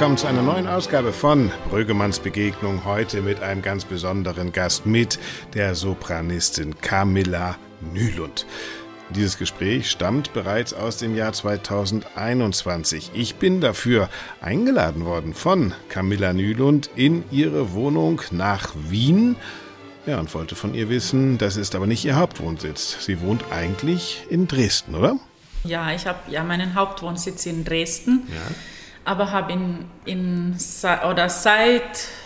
willkommen zu einer neuen Ausgabe von Brüggemanns Begegnung. Heute mit einem ganz besonderen Gast, mit der Sopranistin Camilla Nylund. Dieses Gespräch stammt bereits aus dem Jahr 2021. Ich bin dafür eingeladen worden von Camilla Nylund in ihre Wohnung nach Wien. Ja, und wollte von ihr wissen, das ist aber nicht ihr Hauptwohnsitz. Sie wohnt eigentlich in Dresden, oder? Ja, ich habe ja meinen Hauptwohnsitz in Dresden, aber habe seit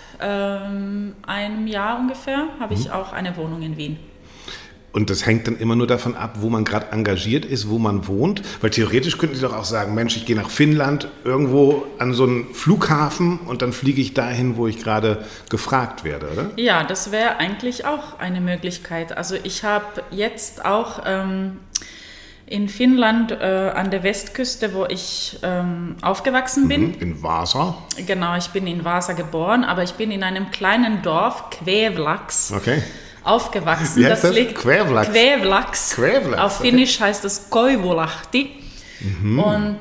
einem Jahr ungefähr habe ich auch eine Wohnung in Wien. Und das hängt dann immer nur davon ab, wo man gerade engagiert ist, wo man wohnt. Weil theoretisch könnten Sie doch auch sagen, Mensch, ich gehe nach Finnland, irgendwo an so einen Flughafen und dann fliege ich dahin, wo ich gerade gefragt werde, oder? Ja, das wäre eigentlich auch eine Möglichkeit. Also ich habe jetzt auch in Finnland an der Westküste, wo ich aufgewachsen bin. In Vasa? Genau, ich bin in Vasa geboren, aber ich bin in einem kleinen Dorf, Kvävlax. Okay. Aufgewachsen. Das liegt Kvävlax. Auf Finnisch heißt es Koivulahti. Und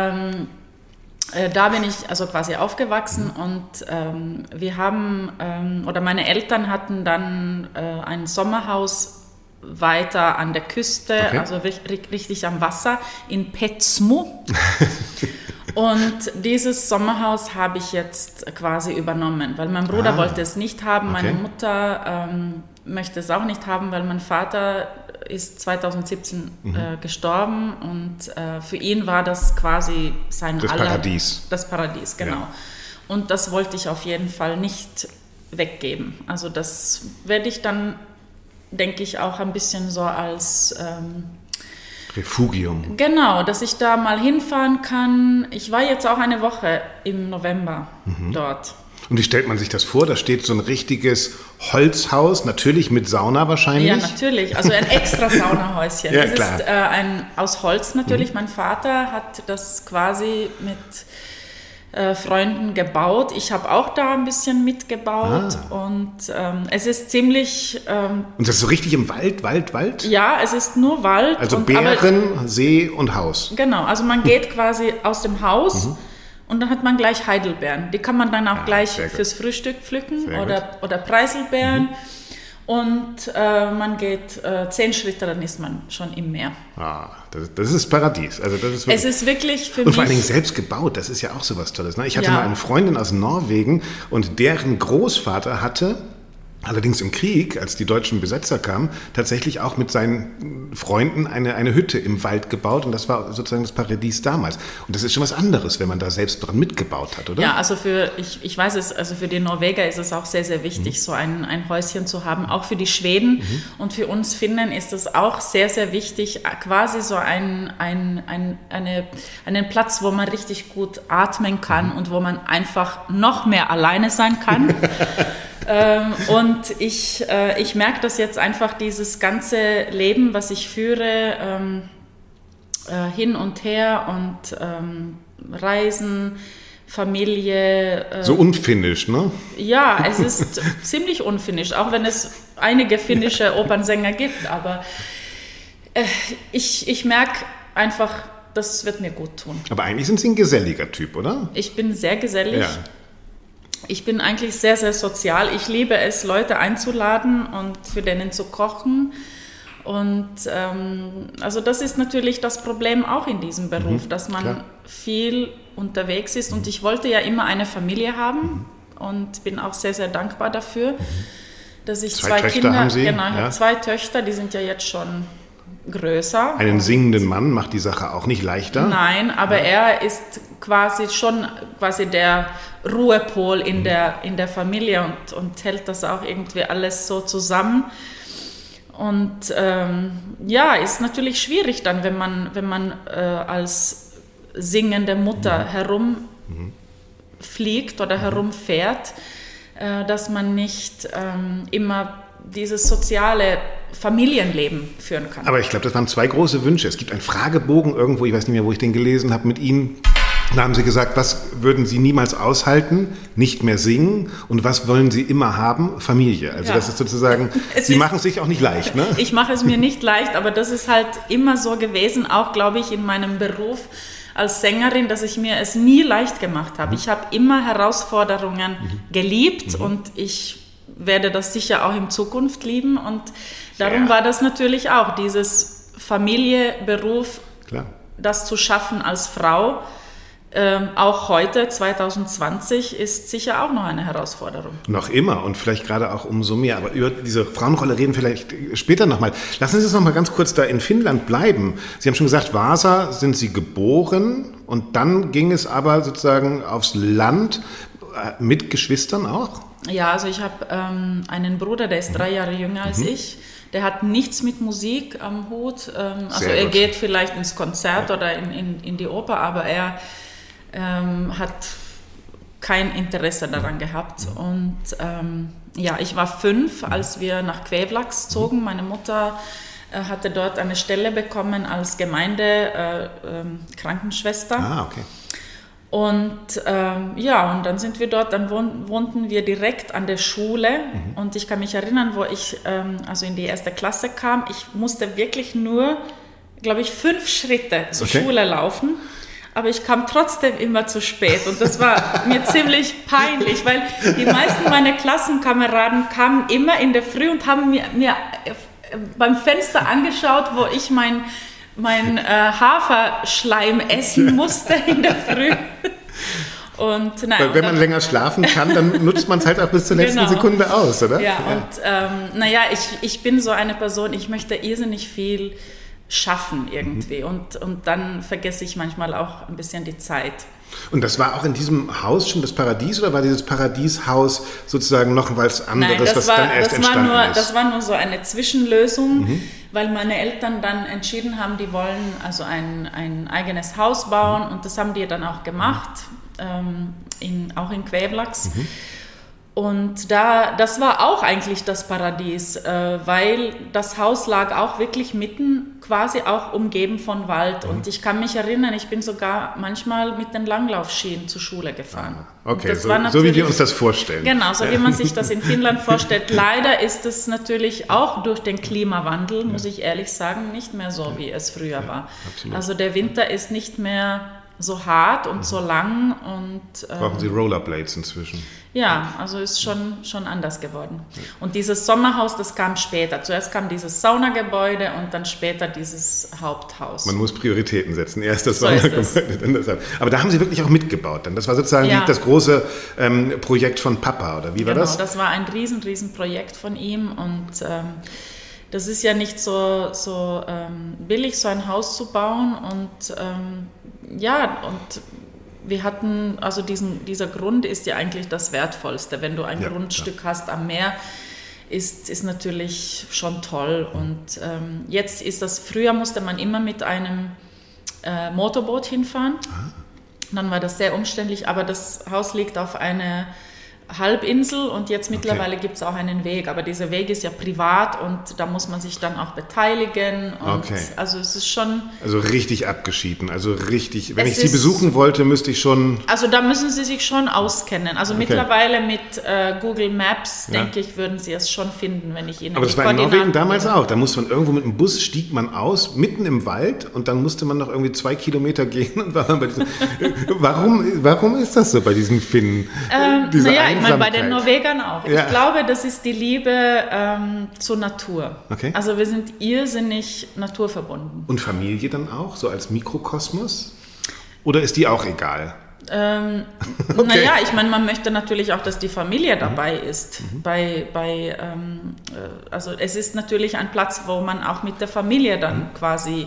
da bin ich also quasi aufgewachsen und wir haben, oder meine Eltern hatten dann ein Sommerhaus weiter an der Küste, also richtig am Wasser, in Petsmo. Und dieses Sommerhaus habe ich jetzt quasi übernommen, weil mein Bruder wollte es nicht haben, meine Mutter möchte es auch nicht haben, weil mein Vater ist 2017 gestorben und für ihn war das quasi Paradies. Das Paradies, genau. Ja. Und das wollte ich auf jeden Fall nicht weggeben. Also das werde ich dann, denke ich, auch ein bisschen so als Refugium. Genau, dass ich da mal hinfahren kann. Ich war jetzt auch eine Woche im November dort. Und wie stellt man sich das vor? Da steht so ein richtiges Holzhaus, natürlich mit Sauna wahrscheinlich. Ja, natürlich. Also ein extra Saunahäuschen. Ja, das klar. Ist aus Holz natürlich. Mein Vater hat das quasi mit Freunden gebaut. Ich habe auch da ein bisschen mitgebaut und es ist ziemlich... und das ist so richtig im Wald? Ja, es ist nur Wald. Also Bären, See und Haus. Genau, also man geht quasi aus dem Haus und dann hat man gleich Heidelbeeren. Die kann man dann auch gleich fürs Frühstück pflücken oder Preiselbeeren. Und man geht 10 Schritte, dann ist man schon im Meer. Das ist Paradies. Also das ist wirklich, es ist wirklich für mich... Und vor allen Dingen selbst gebaut, das ist ja auch sowas Tolles. Ne? Ich hatte mal eine Freundin aus Norwegen und deren Großvater hatte, allerdings im Krieg, als die deutschen Besetzer kamen, tatsächlich auch mit seinen Freunden eine Hütte im Wald gebaut. Und das war sozusagen das Paradies damals. Und das ist schon was anderes, wenn man da selbst dran mitgebaut hat, oder? Ja, also ich weiß es, also für die Norweger ist es auch sehr, sehr wichtig, so ein Häuschen zu haben. Auch für die Schweden und für uns Finnen ist es auch sehr, sehr wichtig, quasi so einen Platz, wo man richtig gut atmen kann und wo man einfach noch mehr alleine sein kann. Und ich merke das jetzt einfach, dieses ganze Leben, was ich führe, hin und her und Reisen, Familie. So unfinnisch, ne? Ja, es ist ziemlich unfinnisch, auch wenn es einige finnische Opernsänger gibt. Aber ich merke einfach, das wird mir gut tun. Aber eigentlich sind Sie ein geselliger Typ, oder? Ich bin sehr gesellig. Ja. Ich bin eigentlich sehr, sehr sozial. Ich liebe es, Leute einzuladen und für denen zu kochen. Und also das ist natürlich das Problem auch in diesem Beruf, dass man viel unterwegs ist. Und ich wollte ja immer eine Familie haben und bin auch sehr, sehr dankbar dafür, dass ich zwei Kinder haben Sie? Genau, ich habe 2 Töchter, die sind ja jetzt schon größer. Einen singenden Mann macht die Sache auch nicht leichter. Nein, aber er ist quasi der Ruhepol in der Familie und hält das auch irgendwie alles so zusammen. Und ist natürlich schwierig dann, wenn man als singende Mutter herumfliegt oder herumfährt, dass man nicht immer dieses soziale Familienleben führen kann. Aber ich glaube, das waren 2 große Wünsche. Es gibt einen Fragebogen irgendwo, ich weiß nicht mehr, wo ich den gelesen habe, mit Ihnen. Da haben Sie gesagt, was würden Sie niemals aushalten? Nicht mehr singen. Und was wollen Sie immer haben? Familie. Also das ist sozusagen, Sie machen es sich auch nicht leicht, ne? Ich mache es mir nicht leicht, aber das ist halt immer so gewesen, auch, glaube ich, in meinem Beruf. als Sängerin, dass ich mir es nie leicht gemacht habe. Ich habe immer Herausforderungen geliebt und ich werde das sicher auch in Zukunft lieben. Und darum war das natürlich auch, dieses Familie, Beruf, das zu schaffen als Frau, auch heute, 2020, ist sicher auch noch eine Herausforderung. Noch immer und vielleicht gerade auch umso mehr. Aber über diese Frauenrolle reden vielleicht später nochmal. Lassen Sie uns noch mal ganz kurz da in Finnland bleiben. Sie haben schon gesagt, Vaasa sind Sie geboren und dann ging es aber sozusagen aufs Land mit Geschwistern auch? Ja, also ich habe einen Bruder, der ist 3 Jahre jünger als ich. Der hat nichts mit Musik am Hut. Also er geht vielleicht ins Konzert oder in die Oper, aber er hat kein Interesse daran gehabt. Und ich war 5, als wir nach Kvävlax zogen. Meine Mutter hatte dort eine Stelle bekommen als Gemeindekrankenschwester. Okay. Und und dann sind wir dort, dann wohnten wir direkt an der Schule. Und ich kann mich erinnern, wo ich also in die 1. Klasse kam, ich musste wirklich nur, glaube ich, 5 Schritte zur Schule laufen. Aber ich kam trotzdem immer zu spät und das war mir ziemlich peinlich, weil die meisten meiner Klassenkameraden kamen immer in der Früh und haben mir beim Fenster angeschaut, wo ich mein Haferschleim essen musste in der Früh. Und, weil wenn man länger schlafen kann, dann nutzt man es halt auch bis zur letzten Sekunde aus, oder? Ja, und ich bin so eine Person, ich möchte irrsinnig viel schaffen irgendwie und dann vergesse ich manchmal auch ein bisschen die Zeit. Und das war auch in diesem Haus schon das Paradies oder war dieses Paradieshaus sozusagen noch was anderes, Nein, was dann erst entstanden ist? Das war nur so eine Zwischenlösung, weil meine Eltern dann entschieden haben, die wollen also ein eigenes Haus bauen und das haben die dann auch gemacht, auch in Kvävlax. Und das war auch eigentlich das Paradies, weil das Haus lag auch wirklich mitten, quasi auch umgeben von Wald. Und ich kann mich erinnern, ich bin sogar manchmal mit den Langlaufschienen zur Schule gefahren. Okay, so wie wir uns das vorstellen. Genau, so wie man sich das in Finnland vorstellt. Leider ist es natürlich auch durch den Klimawandel, muss ich ehrlich sagen, nicht mehr so, wie es früher war. Absolut. Also der Winter ist nicht mehr so hart und so lang. Und brauchen Sie Rollerblades inzwischen? Ja, also ist schon anders geworden. Und dieses Sommerhaus, das kam später. Zuerst kam dieses Saunagebäude und dann später dieses Haupthaus. Man muss Prioritäten setzen. Erst das Saunagebäude, dann das Haupthaus. Aber da haben Sie wirklich auch mitgebaut. Das war sozusagen das große Projekt von Papa, oder wie war das? Genau, das war ein riesen Projekt von ihm und das ist ja nicht so billig, so ein Haus zu bauen und wir hatten, also dieser Grund ist ja eigentlich das Wertvollste. Wenn du ein Grundstück hast am Meer, ist natürlich schon toll. Und jetzt ist das, früher musste man immer mit einem Motorboot hinfahren. Dann war das sehr umständlich, aber das Haus liegt auf einer Halbinsel und jetzt mittlerweile gibt es auch einen Weg, aber dieser Weg ist ja privat und da muss man sich dann auch beteiligen und also es ist schon... Also richtig abgeschieden, also richtig, wenn ich Sie besuchen wollte, müsste ich schon... Also da müssen Sie sich schon auskennen, also mittlerweile mit Google Maps, denke ich, würden Sie es schon finden, wenn ich Ihnen aber das war in Norwegen damals auch, da musste man irgendwo mit dem Bus, stieg man aus, mitten im Wald und dann musste man noch irgendwie 2 Kilometer gehen und war dann bei diesem... Warum ist das so bei diesen Finnen? Ich meine, bei den Norwegern auch. Ja. Ich glaube, das ist die Liebe zur Natur. Okay. Also wir sind irrsinnig naturverbunden. Und Familie dann auch, so als Mikrokosmos? Oder ist die auch egal? Naja, ich meine, man möchte natürlich auch, dass die Familie dabei ist. Also es ist natürlich ein Platz, wo man auch mit der Familie dann quasi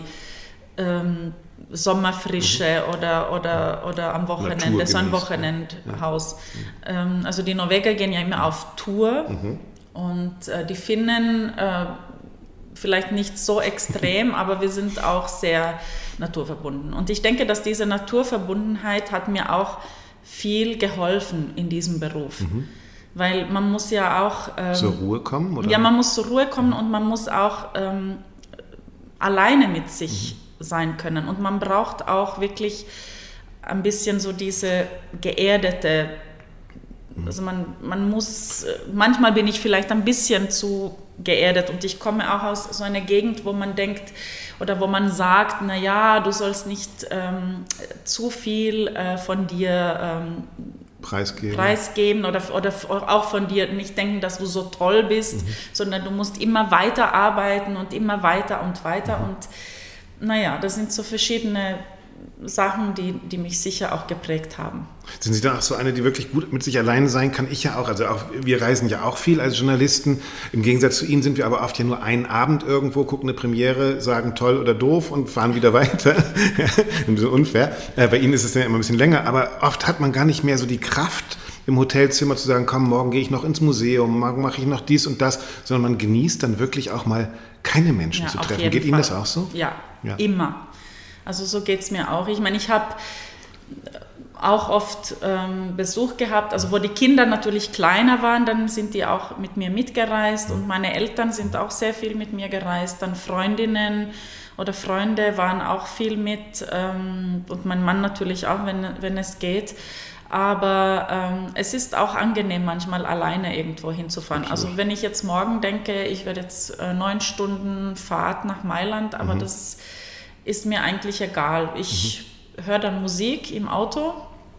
Sommerfrische oder am Wochenende, so ein Wochenendhaus. Also die Norweger gehen ja immer auf Tour und die Finnen vielleicht nicht so extrem, aber wir sind auch sehr naturverbunden. Und ich denke, dass diese Naturverbundenheit hat mir auch viel geholfen in diesem Beruf. Weil man muss ja auch... zur Ruhe kommen? Oder? Ja, man muss zur Ruhe kommen und man muss auch alleine mit sich sein können. Und man braucht auch wirklich ein bisschen so diese geerdete, also man muss, manchmal bin ich vielleicht ein bisschen zu geerdet und ich komme auch aus so einer Gegend, wo man denkt, oder wo man sagt, naja, du sollst nicht zu viel von dir preisgeben oder auch von dir nicht denken, dass du so toll bist, sondern du musst immer weiter arbeiten und immer weiter und weiter. Und naja, das sind so verschiedene Sachen, die mich sicher auch geprägt haben. Sind Sie dann auch so eine, die wirklich gut mit sich alleine sein kann? Ich ja auch. Also auch, wir reisen ja auch viel als Journalisten. Im Gegensatz zu Ihnen sind wir aber oft ja nur einen Abend irgendwo, gucken eine Premiere, sagen toll oder doof und fahren wieder weiter. Ein bisschen unfair. Bei Ihnen ist es ja immer ein bisschen länger. Aber oft hat man gar nicht mehr so die Kraft, im Hotelzimmer zu sagen, komm, morgen gehe ich noch ins Museum, morgen mache ich noch dies und das. Sondern man genießt dann wirklich auch mal keine Menschen zu treffen. Geht Ihnen das auch so? Ja, immer. Also so geht es mir auch. Ich meine, ich habe auch oft Besuch gehabt, also wo die Kinder natürlich kleiner waren, dann sind die auch mit mir mitgereist und meine Eltern sind auch sehr viel mit mir gereist, dann Freundinnen oder Freunde waren auch viel mit und mein Mann natürlich auch, wenn es geht. Aber es ist auch angenehm, manchmal alleine irgendwo hinzufahren. Also wenn ich jetzt morgen denke, ich werde jetzt 9 Stunden Fahrt nach Mailand, aber das ist mir eigentlich egal. Ich höre dann Musik im Auto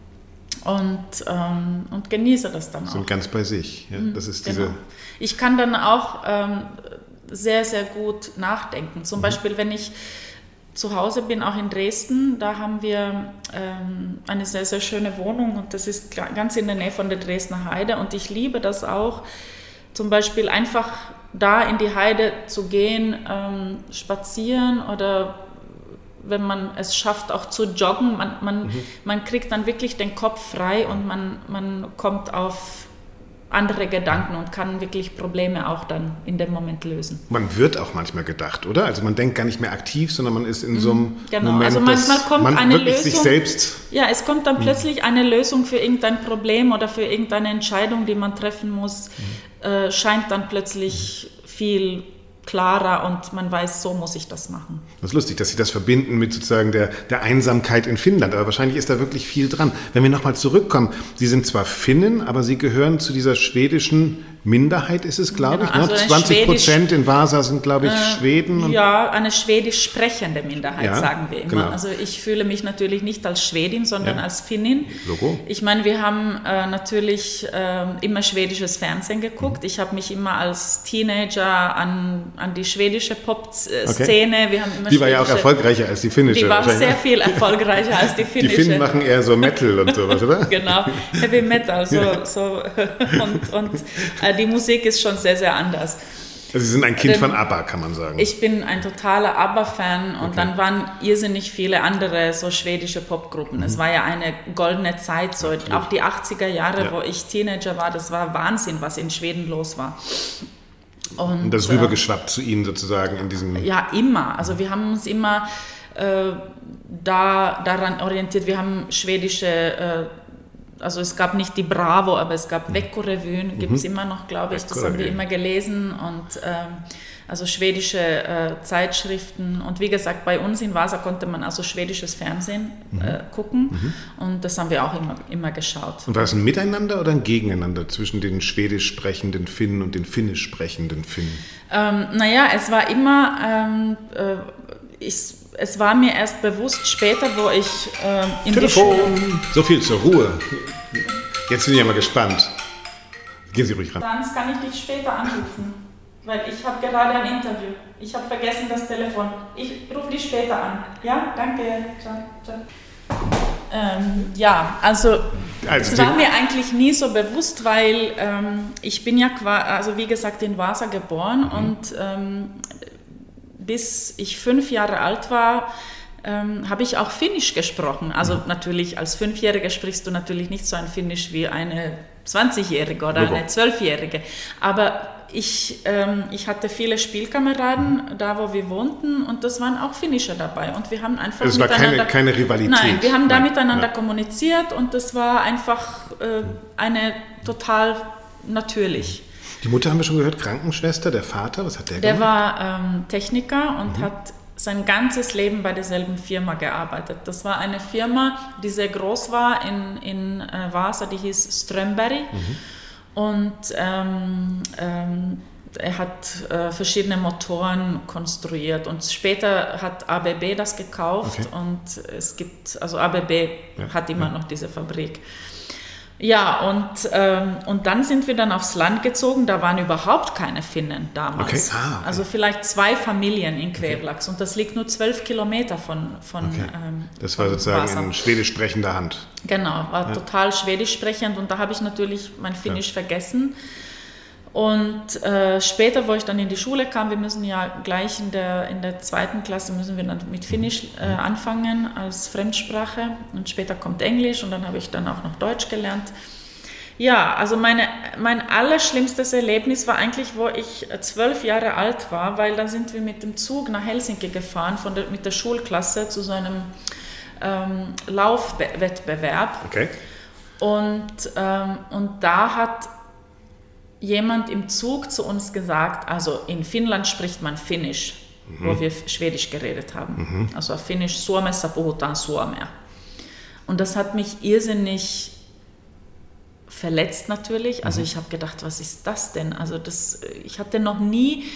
und genieße das dann auch. Sind ganz bei sich. Ja, das ist diese. Ich kann dann auch sehr, sehr gut nachdenken. Zum Beispiel, wenn ich zu Hause bin, auch in Dresden, da haben wir eine sehr, sehr schöne Wohnung und das ist ganz in der Nähe von der Dresdner Heide und ich liebe das auch, zum Beispiel einfach da in die Heide zu gehen, spazieren oder wenn man es schafft, auch zu joggen, man kriegt dann wirklich den Kopf frei und man kommt auf andere Gedanken und kann wirklich Probleme auch dann in dem Moment lösen. Man wird auch manchmal gedacht, oder? Also man denkt gar nicht mehr aktiv, sondern man ist in so einem Moment, also manchmal kommt eine Lösung, sich selbst... Ja, es kommt dann plötzlich eine Lösung für irgendein Problem oder für irgendeine Entscheidung, die man treffen muss, scheint dann plötzlich viel klarer und man weiß, so muss ich das machen. Das ist lustig, dass Sie das verbinden mit sozusagen der Einsamkeit in Finnland, aber wahrscheinlich ist da wirklich viel dran. Wenn wir nochmal zurückkommen, Sie sind zwar Finnen, aber Sie gehören zu dieser schwedischen Minderheit, ist es, glaube ich, also 20% in Vasa sind, glaube ich, Schweden. Und ja, eine schwedisch sprechende Minderheit, sagen wir immer. Genau. Also ich fühle mich natürlich nicht als Schwedin, sondern als Finnin. Logo. Ich meine, wir haben natürlich immer schwedisches Fernsehen geguckt. Ich habe mich immer als Teenager an die schwedische Pop-Szene. Wir haben immer die war ja auch erfolgreicher als die finnische. Die war sehr viel erfolgreicher als die finnische. Die Finnen machen eher so Metal und sowas, oder? Genau, Heavy Metal. Und die Musik ist schon sehr, sehr anders. Also Sie sind ein Kind von ABBA, kann man sagen. Ich bin ein totaler ABBA-Fan und dann waren irrsinnig viele andere so schwedische Popgruppen. Es war ja eine goldene Zeit, so auch die 80er Jahre, wo ich Teenager war, das war Wahnsinn, was in Schweden los war. Und das rübergeschwappt zu Ihnen sozusagen in diesem... Ja, immer. Also wir haben uns immer daran orientiert. Wir haben schwedische... Also es gab nicht die Bravo, aber es gab Vecko-Revuen, gibt es immer noch, glaube ich. Das haben wir immer gelesen und also schwedische Zeitschriften. Und wie gesagt, bei uns in Vasa konnte man also schwedisches Fernsehen gucken und das haben wir auch immer geschaut. Und war es ein Miteinander oder ein Gegeneinander zwischen den schwedisch sprechenden Finnen und den finnisch sprechenden Finnen? Naja, es war immer... Es war mir erst bewusst später, wo ich in Telefon. So viel zur Ruhe. Jetzt bin ich ja mal gespannt. Gehen Sie ruhig ran. Dann kann ich dich später anrufen, weil ich habe gerade ein Interview. Ich habe vergessen das Telefon. Ich rufe dich später an. Ja, danke. Ciao, ciao. Ja, also es war mir eigentlich nie so bewusst, weil ich bin ja also wie gesagt in Vasa geboren und bis ich 5 Jahre alt war, habe ich auch Finnisch gesprochen. Also natürlich als 5-Jähriger sprichst du natürlich nicht so ein Finnisch wie eine 20-Jährige oder eine 12-Jährige. Aber ich hatte viele Spielkameraden da, wo wir wohnten und das waren auch Finnische dabei. Und wir haben einfach es war keine Rivalität. Nein, wir haben da miteinander kommuniziert und das war einfach total natürlich. Die Mutter haben wir schon gehört, Krankenschwester, der Vater, was hat der gemacht? Der war Techniker und hat sein ganzes Leben bei derselben Firma gearbeitet. Das war eine Firma, die sehr groß war in Vasa, die hieß Strömberg. Und er hat verschiedene Motoren konstruiert und später hat ABB das gekauft und es gibt, also ABB hat immer noch diese Fabrik. Ja, und dann sind wir dann aufs Land gezogen, da waren überhaupt keine Finnen damals. Okay. Also vielleicht 2 Familien in Quevlax und das liegt nur 12 Kilometer von das war sozusagen Vasa. In schwedisch sprechender Hand. Genau, war total schwedisch sprechend und da habe ich natürlich mein Finnisch vergessen. Und später, wo ich dann in die Schule kam, wir müssen ja gleich in der 2. Klasse müssen wir dann mit Finnisch anfangen als Fremdsprache und später kommt Englisch und dann habe ich dann auch noch Deutsch gelernt. Ja, also mein allerschlimmstes Erlebnis war eigentlich, wo ich 12 Jahre alt war, weil dann sind wir mit dem Zug nach Helsinki gefahren mit der Schulklasse zu so einem Laufwettbewerb. Okay. Und da hat jemand im Zug zu uns gesagt, also in Finnland spricht man Finnisch, wo wir Schwedisch geredet haben. Also Finnisch, Suomessa puhutaan suomea. Und das hat mich irrsinnig verletzt natürlich. Also ich habe gedacht, was ist das denn? Also ich hatte noch nie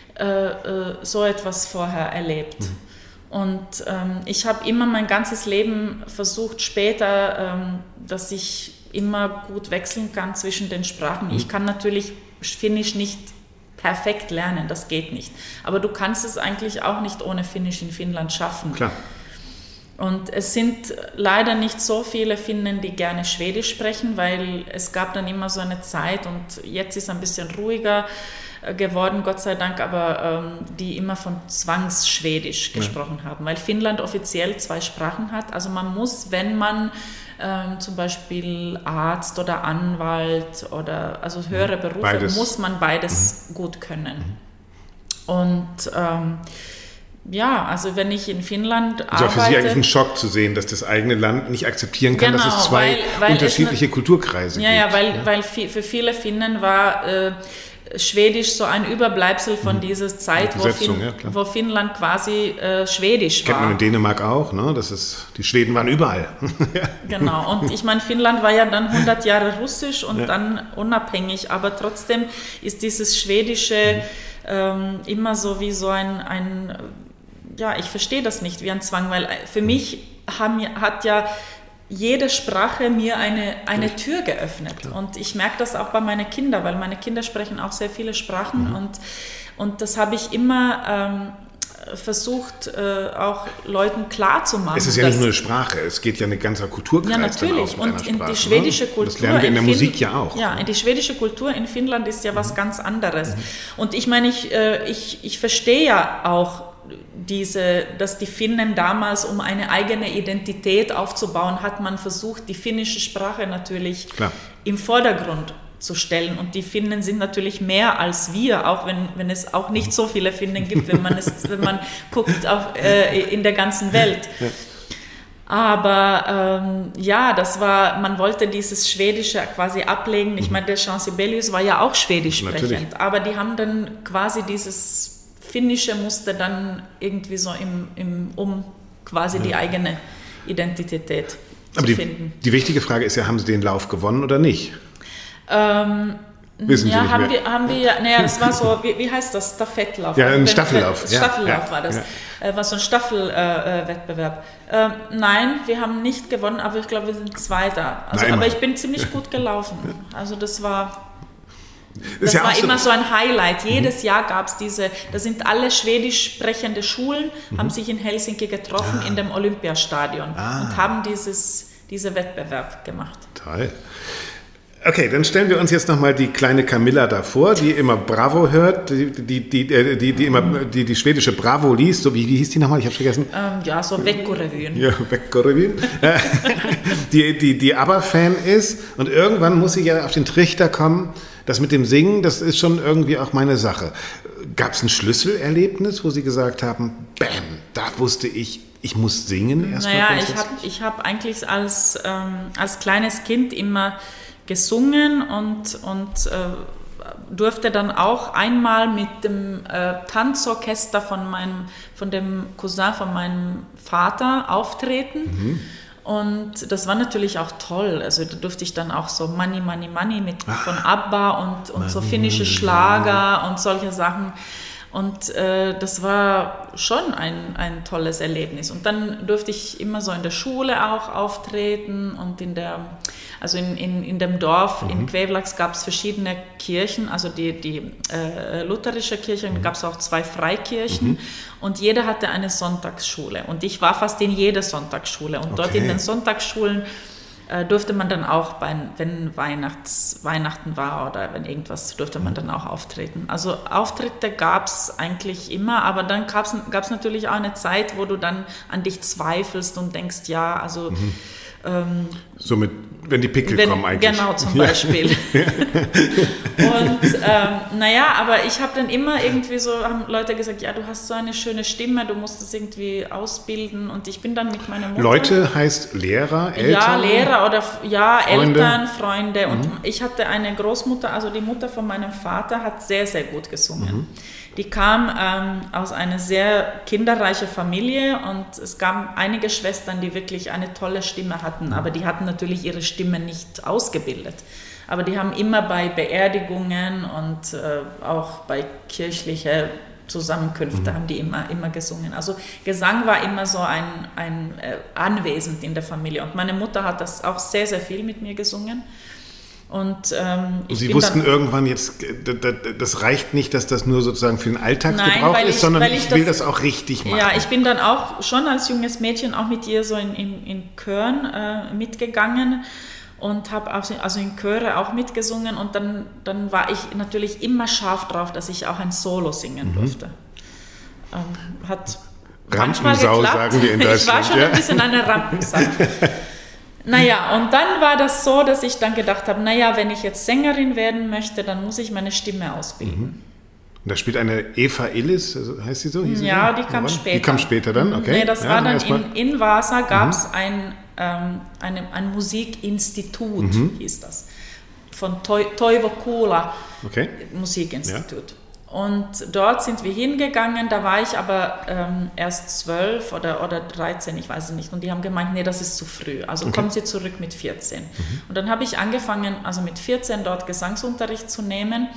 so etwas vorher erlebt. Und ich habe immer mein ganzes Leben versucht später, dass ich immer gut wechseln kann zwischen den Sprachen. Ich kann natürlich Finnisch nicht perfekt lernen, das geht nicht. Aber du kannst es eigentlich auch nicht ohne Finnisch in Finnland schaffen. Klar. Und es sind leider nicht so viele Finnen, die gerne Schwedisch sprechen, weil es gab dann immer so eine Zeit und jetzt ist es ein bisschen ruhiger geworden, Gott sei Dank, aber die immer von Zwangsschwedisch gesprochen haben, weil Finnland offiziell 2 Sprachen hat. Also man muss, wenn man zum Beispiel Arzt oder Anwalt oder also höhere Berufe, muss man beides gut können. Und ja, also wenn ich in Finnland arbeite... Es ist auch für Sie eigentlich ein Schock zu sehen, dass das eigene Land nicht akzeptieren kann, dass es 2 unterschiedliche Kulturkreise gibt. Ja, weil für viele Finnen war Schwedisch so ein Überbleibsel von dieser Zeit, wo Finnland quasi Schwedisch war. Kennt man in Dänemark auch, ne? Die Schweden waren überall. Genau, und ich meine, Finnland war ja dann 100 Jahre russisch und dann unabhängig, aber trotzdem ist dieses Schwedische immer so wie so ein ich verstehe das nicht wie ein Zwang, weil für mich hat ja jede Sprache mir eine Tür geöffnet. Klar. Und ich merke das auch bei meinen Kindern, weil meine Kinder sprechen auch sehr viele Sprachen und das habe ich immer versucht, auch Leuten klarzumachen. Es ist ja nicht nur eine Sprache, es geht ja eine ganze Kulturkreis. Ja, natürlich. Und in die schwedische Kultur... Das lernen wir in der Musik ja auch. Ja, in die schwedische Kultur in Finnland ist ja was ganz anderes. Und ich meine, ich verstehe ja auch dass die Finnen damals, um eine eigene Identität aufzubauen, hat man versucht, die finnische Sprache natürlich im Vordergrund zu stellen. Und die Finnen sind natürlich mehr als wir, auch wenn es auch nicht so viele Finnen gibt, wenn man guckt in der ganzen Welt. Ja. Aber man wollte dieses Schwedische quasi ablegen. Ich meine, der Jean Sibelius war ja auch schwedisch sprechend, aber die haben dann quasi dieses Finnische musste dann irgendwie so quasi die eigene Identität zu finden. Die wichtige Frage ist ja, haben Sie den Lauf gewonnen oder nicht? Wissen Sie nicht haben wir, das war so, wie heißt das, Stafettlauf? Ja, ein Staffellauf. Staffellauf war das. War so ein Staffelwettbewerb. Nein, wir haben nicht gewonnen, aber ich glaube, wir sind Zweiter. Aber ich bin ziemlich gut gelaufen. Also das war immer so ein Highlight. Jedes Jahr gab es da sind alle schwedisch sprechende Schulen, haben sich in Helsinki getroffen in dem Olympiastadion und haben diesen Wettbewerb gemacht. Toll. Okay, dann stellen wir uns jetzt nochmal die kleine Camilla davor, die immer Bravo hört, die immer die schwedische Bravo liest. So, wie hieß die nochmal? Ich habe vergessen. So Vekkorevyn. Ja, Vekkorevyn. die ABBA-Fan ist und irgendwann muss sie ja auf den Trichter kommen, das mit dem Singen, das ist schon irgendwie auch meine Sache. Gab es ein Schlüsselerlebnis, wo Sie gesagt haben, bam, da wusste ich muss singen erstmal? Naja, ich hab eigentlich als kleines Kind immer gesungen und durfte dann auch einmal mit dem Tanzorchester von dem Cousin von meinem Vater auftreten. Und das war natürlich auch toll. Also da durfte ich dann auch so Money, Money, Money von ABBA und so finnische Schlager und solche Sachen. Und das war schon ein tolles Erlebnis. Und dann durfte ich immer so in der Schule auch auftreten und in dem Dorf in Kvěvlax gab es verschiedene Kirchen, also die lutherische Kirche, da gab es auch 2 Freikirchen und jeder hatte eine Sonntagsschule und ich war fast in jeder Sonntagsschule und dort in den Sonntagsschulen durfte man dann auch, wenn Weihnachten war oder wenn irgendwas, durfte man dann auch auftreten. Also Auftritte gab es eigentlich immer, aber dann gab es natürlich auch eine Zeit, wo du dann an dich zweifelst und denkst, ja, also... Somit, wenn die Pickel kommen eigentlich. Genau, zum Beispiel. Und aber ich habe dann immer irgendwie so, haben Leute gesagt, ja, du hast so eine schöne Stimme, du musst es irgendwie ausbilden und ich bin dann mit meiner Mutter... Leute heißt Lehrer, Eltern? Ja, Lehrer oder Freunde. Eltern, Freunde und ich hatte eine Großmutter, also die Mutter von meinem Vater hat sehr, sehr gut gesungen. Die kam aus einer sehr kinderreichen Familie und es gab einige Schwestern, die wirklich eine tolle Stimme hatten, aber die hatten natürlich ihre Stimme nicht ausgebildet. Aber die haben immer bei Beerdigungen und auch bei kirchlichen Zusammenkünften haben die immer gesungen. Also Gesang war immer so ein anwesend in der Familie und meine Mutter hat das auch sehr, sehr viel mit mir gesungen. Und Sie wussten irgendwann jetzt, das reicht nicht, dass das nur sozusagen für den Alltagsgebrauch ist, sondern ich will das auch richtig machen. Ja, ich bin dann auch schon als junges Mädchen auch mit ihr so in Chören mitgegangen und habe also in Chöre auch mitgesungen und dann war ich natürlich immer scharf drauf, dass ich auch ein Solo singen durfte. Hat manchmal Rampensau, geklappt. sagen wir in Deutschland. Ich war schon ein bisschen eine Rampensau. Naja, und dann war das so, dass ich dann gedacht habe, wenn ich jetzt Sängerin werden möchte, dann muss ich meine Stimme ausbilden. Und da spielt eine Eva Illis, heißt sie so? Ja, die kam später. Die kam später dann, okay. Nee, das war dann in Vasa gab es ein Musikinstitut, hieß das, von Toivo Kuula Musikinstitut. Ja. Und dort sind wir hingegangen, da war ich aber erst 12 oder 13, ich weiß es nicht. Und die haben gemeint, nee, das ist zu früh, also kommen Sie zurück mit 14. Und dann habe ich angefangen, also mit 14 dort Gesangsunterricht zu nehmen,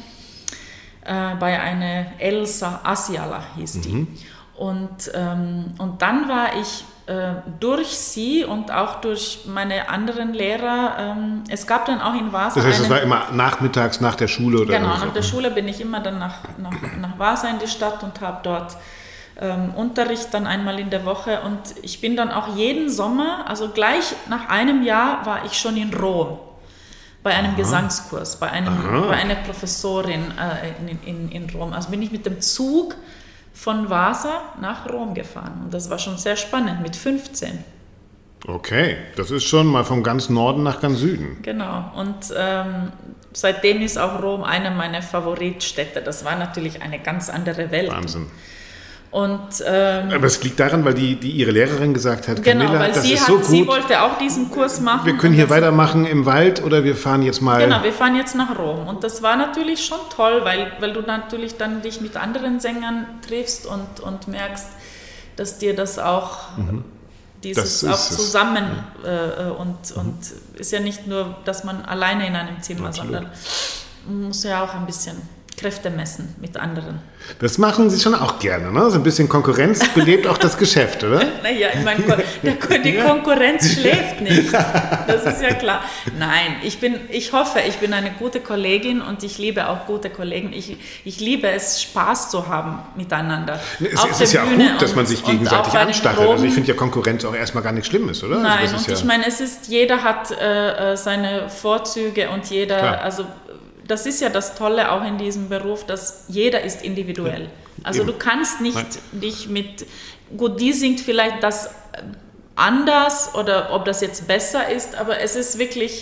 bei einer Elsa Asiala hieß die. Und dann war ich durch sie und auch durch meine anderen Lehrer, es gab dann auch in Vasa... Das heißt, es war immer nachmittags, nach der Schule? Oder genau, nach der Schule bin ich immer dann nach Vasa in die Stadt und habe dort Unterricht dann einmal in der Woche und ich bin dann auch jeden Sommer, also gleich nach einem Jahr war ich schon in Rom. Bei einem Gesangskurs, bei einer Professorin in Rom. Also bin ich mit dem Zug von Vasa nach Rom gefahren. Und das war schon sehr spannend, mit 15. Okay, das ist schon mal vom ganz Norden nach ganz Süden. Genau, und seitdem ist auch Rom eine meiner Favoritstädte. Das war natürlich eine ganz andere Welt. Wahnsinn. Und, aber es liegt daran, weil die ihre Lehrerin gesagt hat, genau, Camilla, weil das sie ist so gut. Sie wollte auch diesen Kurs machen. Wir können hier weitermachen im Wald oder wir fahren jetzt mal... Genau, wir fahren jetzt nach Rom. Und das war natürlich schon toll, weil du natürlich dann dich mit anderen Sängern triffst und merkst, dass dir das auch... Dieses auch zusammen und ist ja nicht nur, dass man alleine in einem Zimmer, sondern man muss ja auch ein bisschen Kräfte messen mit anderen. Das machen Sie schon auch gerne, ne? So ein bisschen Konkurrenz belebt auch das Geschäft, oder? Naja, ich meine, die Konkurrenz schläft nicht. Das ist ja klar. Nein, ich hoffe, ich bin eine gute Kollegin und ich liebe auch gute Kollegen. Ich liebe es, Spaß zu haben miteinander. Es ist ja auch gut, dass man sich gegenseitig anstachelt. Also ich finde ja Konkurrenz auch erstmal gar nichts Schlimmes, oder? Nein, also und ich meine, jeder hat seine Vorzüge und jeder, klar. Also das ist ja das Tolle auch in diesem Beruf, dass jeder ist individuell. Also du kannst nicht dich mit, gut, die singt vielleicht das anders oder ob das jetzt besser ist, aber es ist wirklich...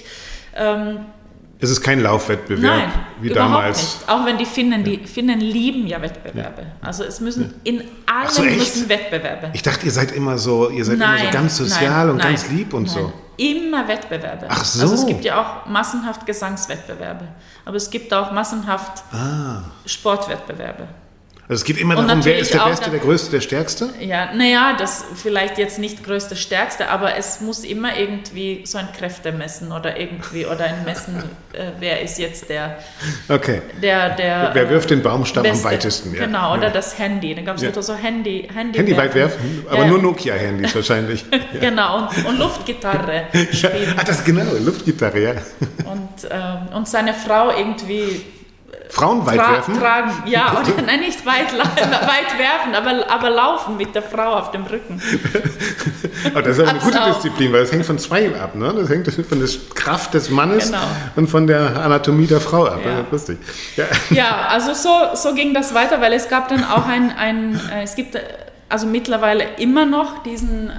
es ist kein Laufwettbewerb wie damals. Nicht. Auch wenn die Finnen lieben ja Wettbewerbe. Also es müssen in allem müssen Wettbewerbe. Ich dachte, ihr seid immer so ganz sozial und ganz lieb und so. Immer Wettbewerbe. Ach so. Also es gibt ja auch massenhaft Gesangswettbewerbe, aber es gibt auch massenhaft Sportwettbewerbe. Also es geht immer darum, wer ist der Beste, der Größte, der Stärkste? Ja, naja, das vielleicht jetzt nicht Größte, Stärkste, aber es muss immer irgendwie so ein Kräftemessen oder ein Messen, wer ist jetzt der... Okay. Wer wirft den Baumstamm am weitesten? Ja. Genau, oder das Handy. Dann gab es wieder so Handy weit werfen, aber nur Nokia-Handys wahrscheinlich. Ja. Genau, und Luftgitarre spielen. Luftgitarre, ja. Und seine Frau irgendwie... Frauen weit werfen? Tragen, ja, oder nein, nicht weit werfen, aber laufen mit der Frau auf dem Rücken. Aber das ist eine gute Disziplin, weil das hängt von zwei ab, ne? Das hängt von der Kraft des Mannes und von der Anatomie der Frau ab. Ja. Lustig. Ja, also so ging das weiter, weil es gab dann auch es gibt also mittlerweile immer noch diesen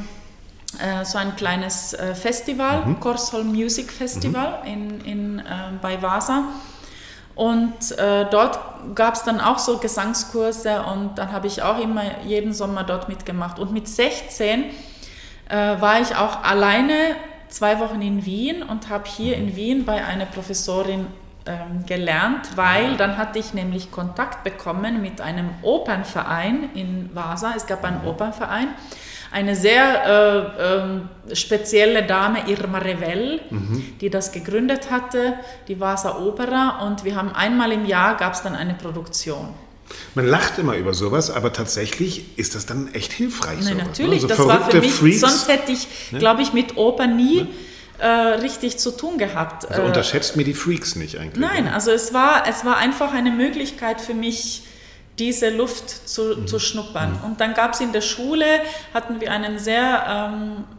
so ein kleines Festival, Korsholm Music Festival bei Vasa. Und dort gab es dann auch so Gesangskurse und dann habe ich auch immer jeden Sommer dort mitgemacht. Und mit 16 war ich auch alleine 2 Wochen in Wien und habe hier in Wien bei einer Professorin gelernt, weil dann hatte ich nämlich Kontakt bekommen mit einem Opernverein in Vasa. Es gab einen Opernverein. Eine sehr spezielle Dame, Irma Revel, die das gegründet hatte, die Vasa Opera, und wir haben einmal im Jahr, gab es dann eine Produktion. Man lacht immer über sowas, aber tatsächlich ist das dann echt hilfreich. Nein, sowas, natürlich, ne? das war für mich, Freaks, sonst hätte ich, glaube ich, mit Oper nie richtig zu tun gehabt. Also unterschätzt mir die Freaks nicht eigentlich. Nein, also es war einfach eine Möglichkeit für mich, diese Luft zu schnuppern. Und dann gab es in der Schule, hatten wir einen sehr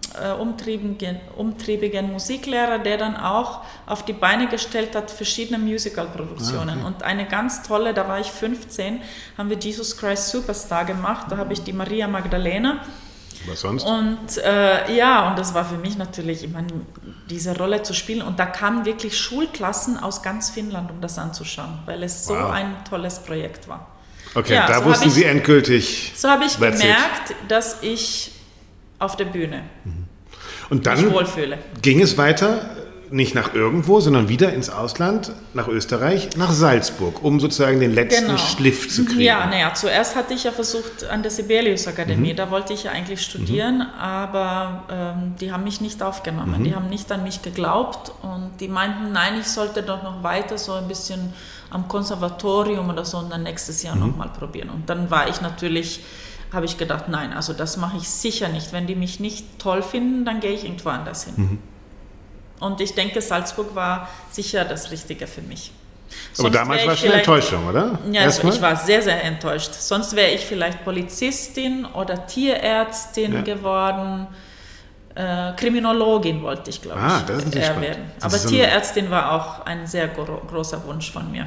umtriebigen Musiklehrer, der dann auch auf die Beine gestellt hat, verschiedene Musical-Produktionen. Und eine ganz tolle, da war ich 15, haben wir Jesus Christ Superstar gemacht, da habe ich die Maria Magdalena. Was sonst? Und und das war für mich natürlich, ich meine, diese Rolle zu spielen. Und da kamen wirklich Schulklassen aus ganz Finnland, um das anzuschauen, weil es so ein tolles Projekt war. Okay, ja, da wussten Sie endgültig. So habe ich gemerkt, dass ich auf der Bühne und dann mich wohlfühle. Ging es weiter, nicht nach irgendwo, sondern wieder ins Ausland, nach Österreich, nach Salzburg, um sozusagen den letzten Schliff zu kriegen. Ja, zuerst hatte ich ja versucht an der Sibelius Akademie, da wollte ich ja eigentlich studieren, aber die haben mich nicht aufgenommen, die haben nicht an mich geglaubt und die meinten, nein, ich sollte doch noch weiter so ein bisschen am Konservatorium oder so und dann nächstes Jahr nochmal probieren. Und dann habe ich gedacht, nein, also das mache ich sicher nicht. Wenn die mich nicht toll finden, dann gehe ich irgendwo anders hin. Und ich denke, Salzburg war sicher das Richtige für mich. Aber damals war es schon eine Enttäuschung, oder? Ja, ich war sehr, sehr enttäuscht. Sonst wäre ich vielleicht Polizistin oder Tierärztin geworden. Kriminologin wollte ich, glaube ich, werden. Aber Tierärztin war auch ein sehr großer Wunsch von mir.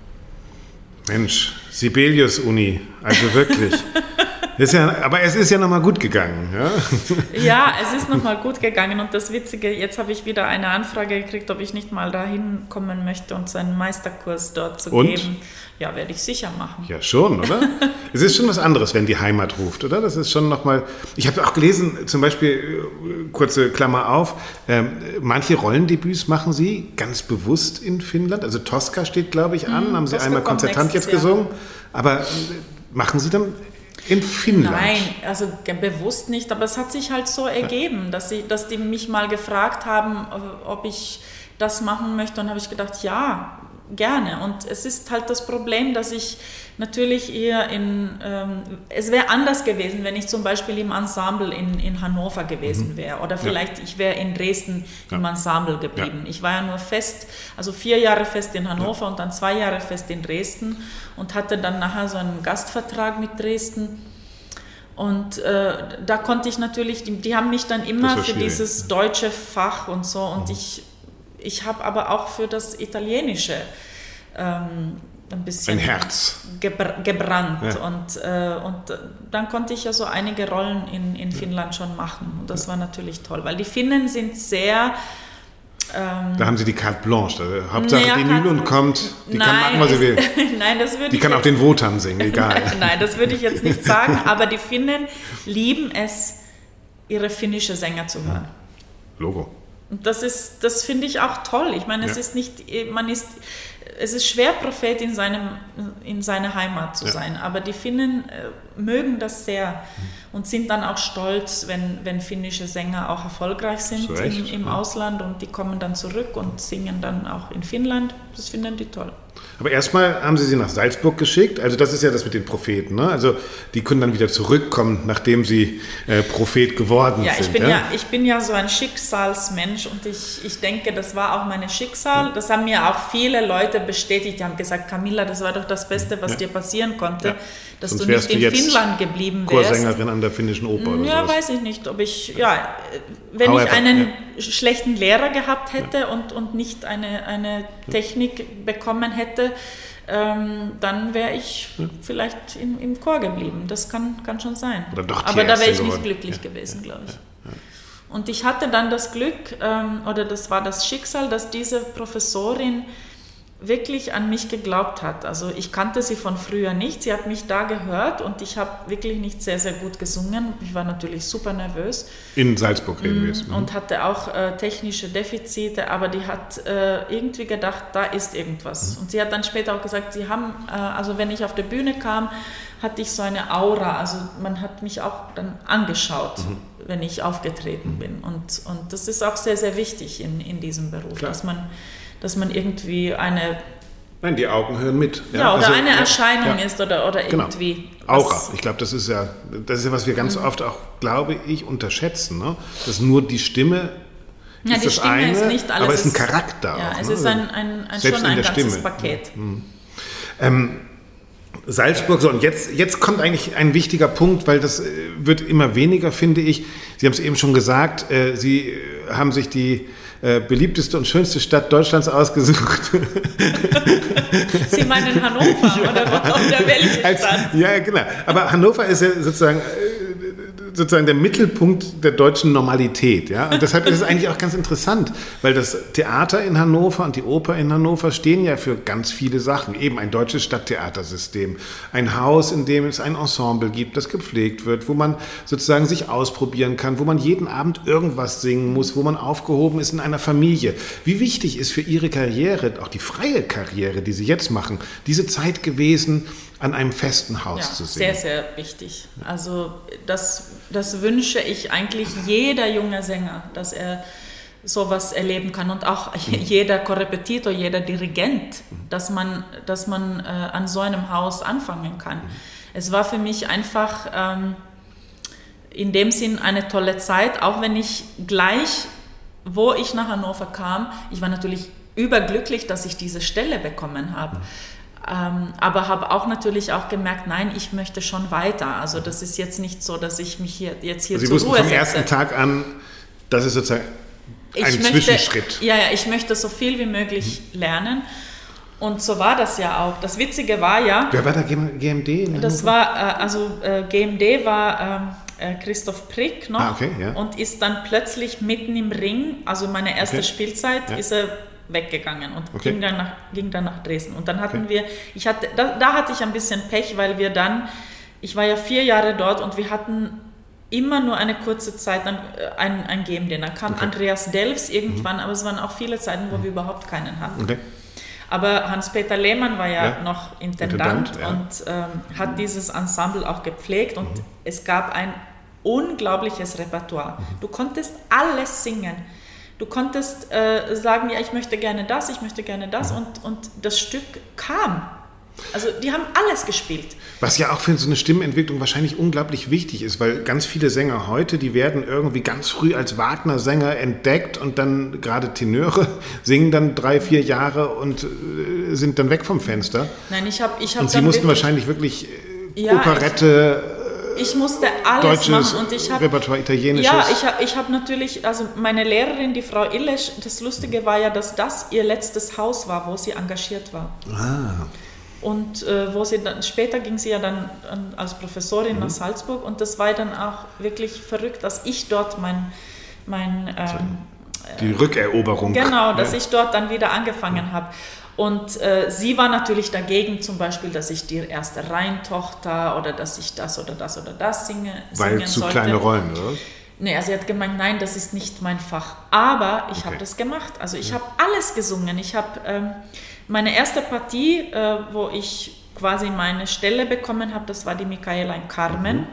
Mensch, Sibelius-Uni, also wirklich. Aber es ist ja nochmal gut gegangen. Ja, es ist nochmal gut gegangen und das Witzige, jetzt habe ich wieder eine Anfrage gekriegt, ob ich nicht mal dahin kommen möchte und so einen Meisterkurs dort zu geben. Ja, werde ich sicher machen. Ja, schon, oder? Es ist schon was anderes, wenn die Heimat ruft, oder? Das ist schon nochmal... Ich habe auch gelesen, zum Beispiel, kurze Klammer auf, manche Rollendebüts machen Sie ganz bewusst in Finnland. Also Tosca steht, glaube ich, an, haben Sie einmal Konzertant jetzt gesungen. Aber machen Sie dann in Finnland? Nein, also bewusst nicht, aber es hat sich halt so ergeben, dass die mich mal gefragt haben, ob ich das machen möchte und habe ich gedacht, ja, gerne. Und es ist halt das Problem, dass ich natürlich eher es wäre anders gewesen, wenn ich zum Beispiel im Ensemble in Hannover gewesen wäre oder vielleicht ich wäre in Dresden im Ensemble geblieben. Ich war ja nur fest, also 4 Jahre fest in Hannover und dann 2 Jahre fest in Dresden und hatte dann nachher so einen Gastvertrag mit Dresden. Und da konnte ich natürlich, die haben mich dann immer für dieses deutsche Fach und so und ich habe aber auch für das Italienische ein bisschen ein Herz gebrannt und dann konnte ich ja so einige Rollen in Finnland schon machen und das war natürlich toll, weil die Finnen sind sehr... da haben sie die Carte Blanche, also Hauptsache die Nylund kommt, die kann machen, was sie will. Nein, das würde die kann auch den Wotan singen, egal. Nein, das würde ich jetzt nicht sagen, aber die Finnen lieben es, ihre finnische Sänger zu hören. Logo. Und das finde ich auch toll. Ich meine, es ist schwer, Prophet in seiner Heimat zu sein, aber die Finnen mögen das sehr und sind dann auch stolz, wenn finnische Sänger auch erfolgreich sind im Ausland, und die kommen dann zurück und singen dann auch in Finnland. Das finden die toll. Aber erstmal haben sie nach Salzburg geschickt. Also das ist ja das mit den Propheten. Ne? Also die können dann wieder zurückkommen, nachdem sie Prophet geworden sind. Ich bin ja so ein Schicksalsmensch, und ich denke, das war auch mein Schicksal. Das haben mir auch viele Leute bestätigt. Die haben gesagt, Camilla, das war doch das Beste, was dir passieren konnte, dass sonst du nicht in Finnland geblieben wärst. Chorsängerin an der Finnischen Oper oder sowas. Weiß ich nicht, ob wenn ich einen schlechten Lehrer gehabt hätte und nicht eine Technik bekommen hätte, dann wäre ich vielleicht im Chor geblieben. Das kann schon sein. Aber da wäre ich nicht glücklich gewesen, glaube ich. Ja. Und ich hatte dann das Glück, oder das war das Schicksal, dass diese Professorin wirklich an mich geglaubt hat. Also ich kannte sie von früher nicht. Sie hat mich da gehört, und ich habe wirklich nicht sehr, sehr gut gesungen. Ich war natürlich super nervös. In Salzburg reden wir jetzt. Und hatte auch technische Defizite, aber die hat irgendwie gedacht, da ist irgendwas. Und sie hat dann später auch gesagt, sie haben, also wenn ich auf die Bühne kam, hatte ich so eine Aura. Also man hat mich auch dann angeschaut, wenn ich aufgetreten bin. Und das ist auch sehr, sehr wichtig in diesem Beruf, dass man irgendwie die Augen hören mit. Ja, oder also, eine Erscheinung ist oder irgendwie. Aura. Ich glaube, das ist ja, was wir ganz oft auch, glaube ich, unterschätzen. Ne? Dass nur die Stimme ist die Stimme eine, ist nicht alles. Aber es ist ein Charakter. Ja, auch, es ist schon ein ganzes Paket. Salzburg, so, und jetzt kommt eigentlich ein wichtiger Punkt, weil das wird immer weniger, finde ich. Sie haben es eben schon gesagt, Sie haben sich die beliebteste und schönste Stadt Deutschlands ausgesucht. Sie meinen Hannover, oder welche Stadt? Ja, genau. Aber Hannover ist ja sozusagen der Mittelpunkt der deutschen Normalität. Ja? Und deshalb ist es eigentlich auch ganz interessant, weil das Theater in Hannover und die Oper in Hannover stehen ja für ganz viele Sachen. Eben ein deutsches Stadttheatersystem, ein Haus, in dem es ein Ensemble gibt, das gepflegt wird, wo man sozusagen sich ausprobieren kann, wo man jeden Abend irgendwas singen muss, wo man aufgehoben ist in einer Familie. Wie wichtig ist für Ihre Karriere, auch die freie Karriere, die Sie jetzt machen, diese Zeit gewesen, an einem festen Haus zu singen? Sehr, sehr wichtig. Also das wünsche ich eigentlich jeder junge Sänger, dass er sowas erleben kann, und auch jeder Korrepetitor, jeder Dirigent, dass man an so einem Haus anfangen kann. Es war für mich einfach in dem Sinn eine tolle Zeit, auch wenn ich gleich, wo ich nach Hannover kam, ich war natürlich überglücklich, dass ich diese Stelle bekommen habe. Aber habe auch natürlich auch gemerkt, nein, ich möchte schon weiter. Also das ist jetzt nicht so, dass ich mich hier zur Ruhe setze. Sie wussten vom ersten Tag an, das ist sozusagen ein Zwischenschritt. Ich möchte so viel wie möglich lernen. Und so war das ja auch. Das Witzige war ja... Wer war da GMD? Das war, GMD war Christoph Prick noch. Okay, ja. Und ist dann plötzlich mitten im Ring, also meine erste Spielzeit, ist er weggegangen und ging dann nach Dresden. Und dann hatten wir, da hatte ich ein bisschen Pech, weil ich war ja 4 Jahre dort, und wir hatten immer nur eine kurze Zeit dann ein GMD. Dann kam Andreas Delfs irgendwann, aber es waren auch viele Zeiten, wo wir überhaupt keinen hatten. Okay. Aber Hans-Peter Lehmann war ja noch Intendant und hat dieses Ensemble auch gepflegt, und es gab ein unglaubliches Repertoire. Du konntest alles singen. Du konntest sagen, ja, ich möchte gerne das, und das Stück kam. Also die haben alles gespielt. Was ja auch für so eine Stimmentwicklung wahrscheinlich unglaublich wichtig ist, weil ganz viele Sänger heute, die werden irgendwie ganz früh als Wagner-Sänger entdeckt, und dann gerade Tenöre singen dann 3-4 Jahre und sind dann weg vom Fenster. Nein, ich habe und Sie mussten wahrscheinlich wirklich Operette... Ich musste alles Deutsches machen, und ich habe Repertoire, italienisches. Ja, ich habe natürlich, also meine Lehrerin, die Frau Illesch, das Lustige war ja, dass das ihr letztes Haus war, wo sie engagiert war. Und später ging sie ja dann als Professorin nach Salzburg, und das war dann auch wirklich verrückt, dass ich dort die Rückeroberung. Genau, dass ich dort dann wieder angefangen habe. Und sie war natürlich dagegen, zum Beispiel, dass ich die erste Rheintochter oder dass ich das oder das oder das singen Weil zu sollte. kleine Rollen, oder? Nee, also sie hat gemeint, nein, das ist nicht mein Fach. Aber ich habe das gemacht. Also ich habe alles gesungen. Ich habe meine erste Partie, wo ich quasi meine Stelle bekommen habe, das war die Michaela in Carmen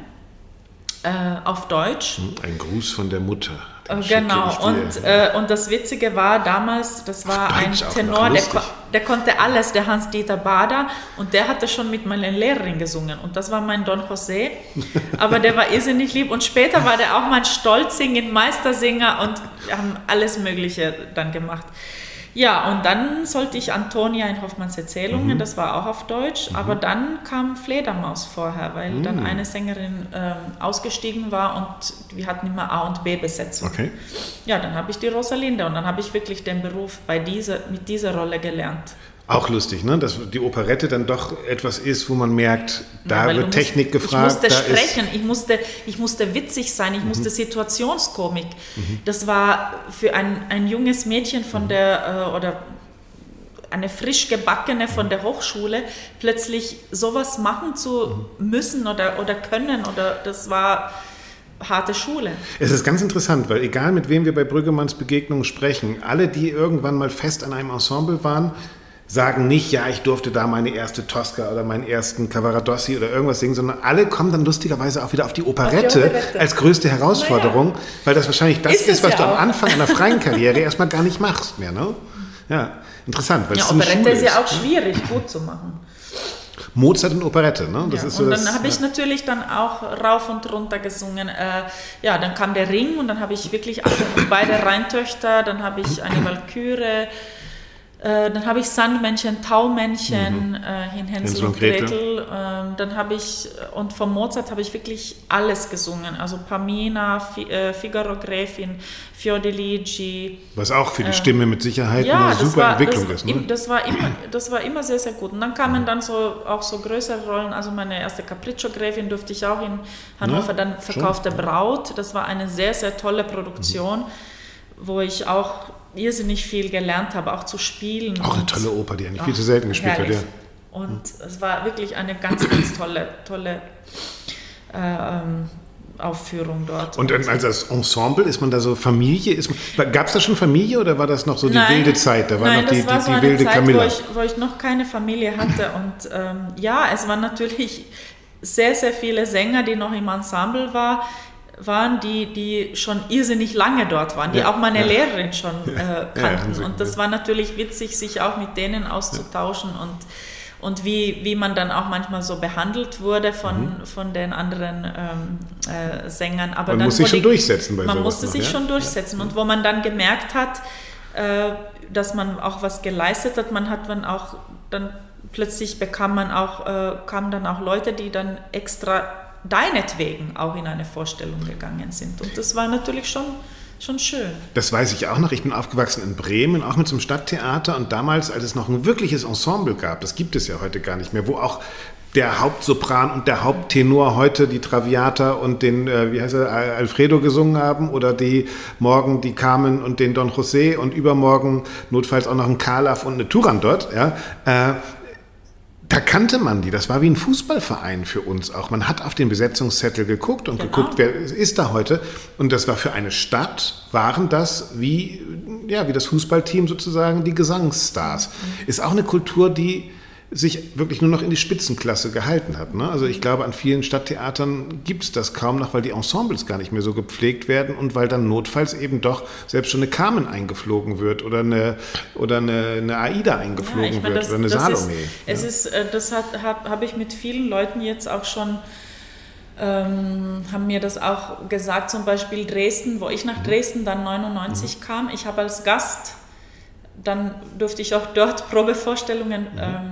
auf Deutsch. Ein Gruß von der Mutter. Genau, und das Witzige war damals, das war ein Tenor, der konnte alles, der Hans-Dieter Bader, und der hatte schon mit meiner Lehrerin gesungen und das war mein Don José, aber der war irrsinnig lieb und später war der auch mein Stolzsingen, Meistersinger und wir haben alles Mögliche dann gemacht. Ja, und dann sollte ich Antonia in Hoffmanns Erzählungen, das war auch auf Deutsch, aber dann kam Fledermaus vorher, weil dann eine Sängerin ausgestiegen war und wir hatten immer A- und B-Besetzung. Okay. Ja, dann habe ich die Rosalinde und dann habe ich wirklich den Beruf mit dieser Rolle gelernt. Auch lustig, ne? Dass die Operette dann doch etwas ist, wo man merkt, da wird Technik gefragt. Ich musste sprechen, ich musste witzig sein, ich musste Situationskomik. Das war für ein junges Mädchen von oder eine frisch gebackene von der Hochschule, plötzlich sowas machen zu müssen oder können, oder das war harte Schule. Es ist ganz interessant, weil egal mit wem wir bei Brüggemanns Begegnungen sprechen, alle, die irgendwann mal fest an einem Ensemble waren, sagen nicht, ja, ich durfte da meine erste Tosca oder meinen ersten Cavaradossi oder irgendwas singen, sondern alle kommen dann lustigerweise auch wieder auf die Operette als größte Herausforderung, weil das wahrscheinlich das ist, was du am Anfang einer freien Karriere erstmal gar nicht machst mehr. Ne? Ja, interessant. Weil Operette ist ja auch schwierig, gut zu machen. Mozart und Operette, ne? Das ist so und dann habe ich natürlich dann auch rauf und runter gesungen. Dann kam der Ring und dann habe ich wirklich beide Rheintöchter, dann habe ich eine Walküre, dann habe ich Sandmännchen, Taumännchen in Hänsel und Gretel. Dann habe ich, und von Mozart habe ich wirklich alles gesungen. Also Pamina, Figaro Gräfin, Fiordiligi. Was auch für die Stimme mit Sicherheit eine super Entwicklung ist. Ne? Das war immer sehr, sehr gut. Und dann kamen dann auch so größere Rollen. Also meine erste Capriccio-Gräfin durfte ich auch in Hannover, dann Verkaufte Braut. Das war eine sehr, sehr tolle Produktion, wo ich auch irrsinnig viel gelernt habe, auch zu spielen. Auch eine tolle Oper, die eigentlich viel zu selten gespielt wird. Ja. Und es war wirklich eine ganz, ganz tolle Aufführung dort. Und als das Ensemble, ist man da so Familie? Gab es da schon Familie oder war das noch so die wilde Zeit? Da war noch die wilde Zeit, Camilla. Wo ich noch keine Familie hatte. Und es waren natürlich sehr, sehr viele Sänger, die noch im Ensemble waren, die schon irrsinnig lange dort waren, die auch meine Lehrerin schon kannten. Und das war natürlich witzig, sich auch mit denen auszutauschen und wie man dann auch manchmal so behandelt wurde von den anderen Sängern. Aber man muss sich schon durchsetzen bei sowas. Man musste sich schon durchsetzen. Und wo man dann gemerkt hat, dass man auch was geleistet hat, man hat dann plötzlich kamen dann auch Leute, die dann extra deinetwegen auch in eine Vorstellung gegangen sind. Und das war natürlich schon schön. Das weiß ich auch noch. Ich bin aufgewachsen in Bremen, auch mit so einem Stadttheater. Und damals, als es noch ein wirkliches Ensemble gab, das gibt es ja heute gar nicht mehr, wo auch der Hauptsopran und der Haupttenor heute die Traviata und den, Alfredo gesungen haben oder morgen die Carmen und den Don José und übermorgen notfalls auch noch ein Karlaff und eine Turandot, da kannte man die, das war wie ein Fußballverein für uns auch. Man hat auf den Besetzungszettel geguckt und geguckt, wer ist da heute. Und das war für eine Stadt, waren das wie das Fußballteam sozusagen die Gesangsstars. Ist auch eine Kultur, die sich wirklich nur noch in die Spitzenklasse gehalten hat. Ne? Also ich glaube, an vielen Stadttheatern gibt es das kaum noch, weil die Ensembles gar nicht mehr so gepflegt werden und weil dann notfalls eben doch selbst schon eine Carmen eingeflogen wird oder eine Aida eingeflogen wird oder eine Salome. Das habe ich mit vielen Leuten jetzt auch schon, haben mir das auch gesagt, zum Beispiel Dresden, wo ich nach Dresden dann 99 kam. Ich habe als Gast, dann durfte ich auch dort Probevorstellungen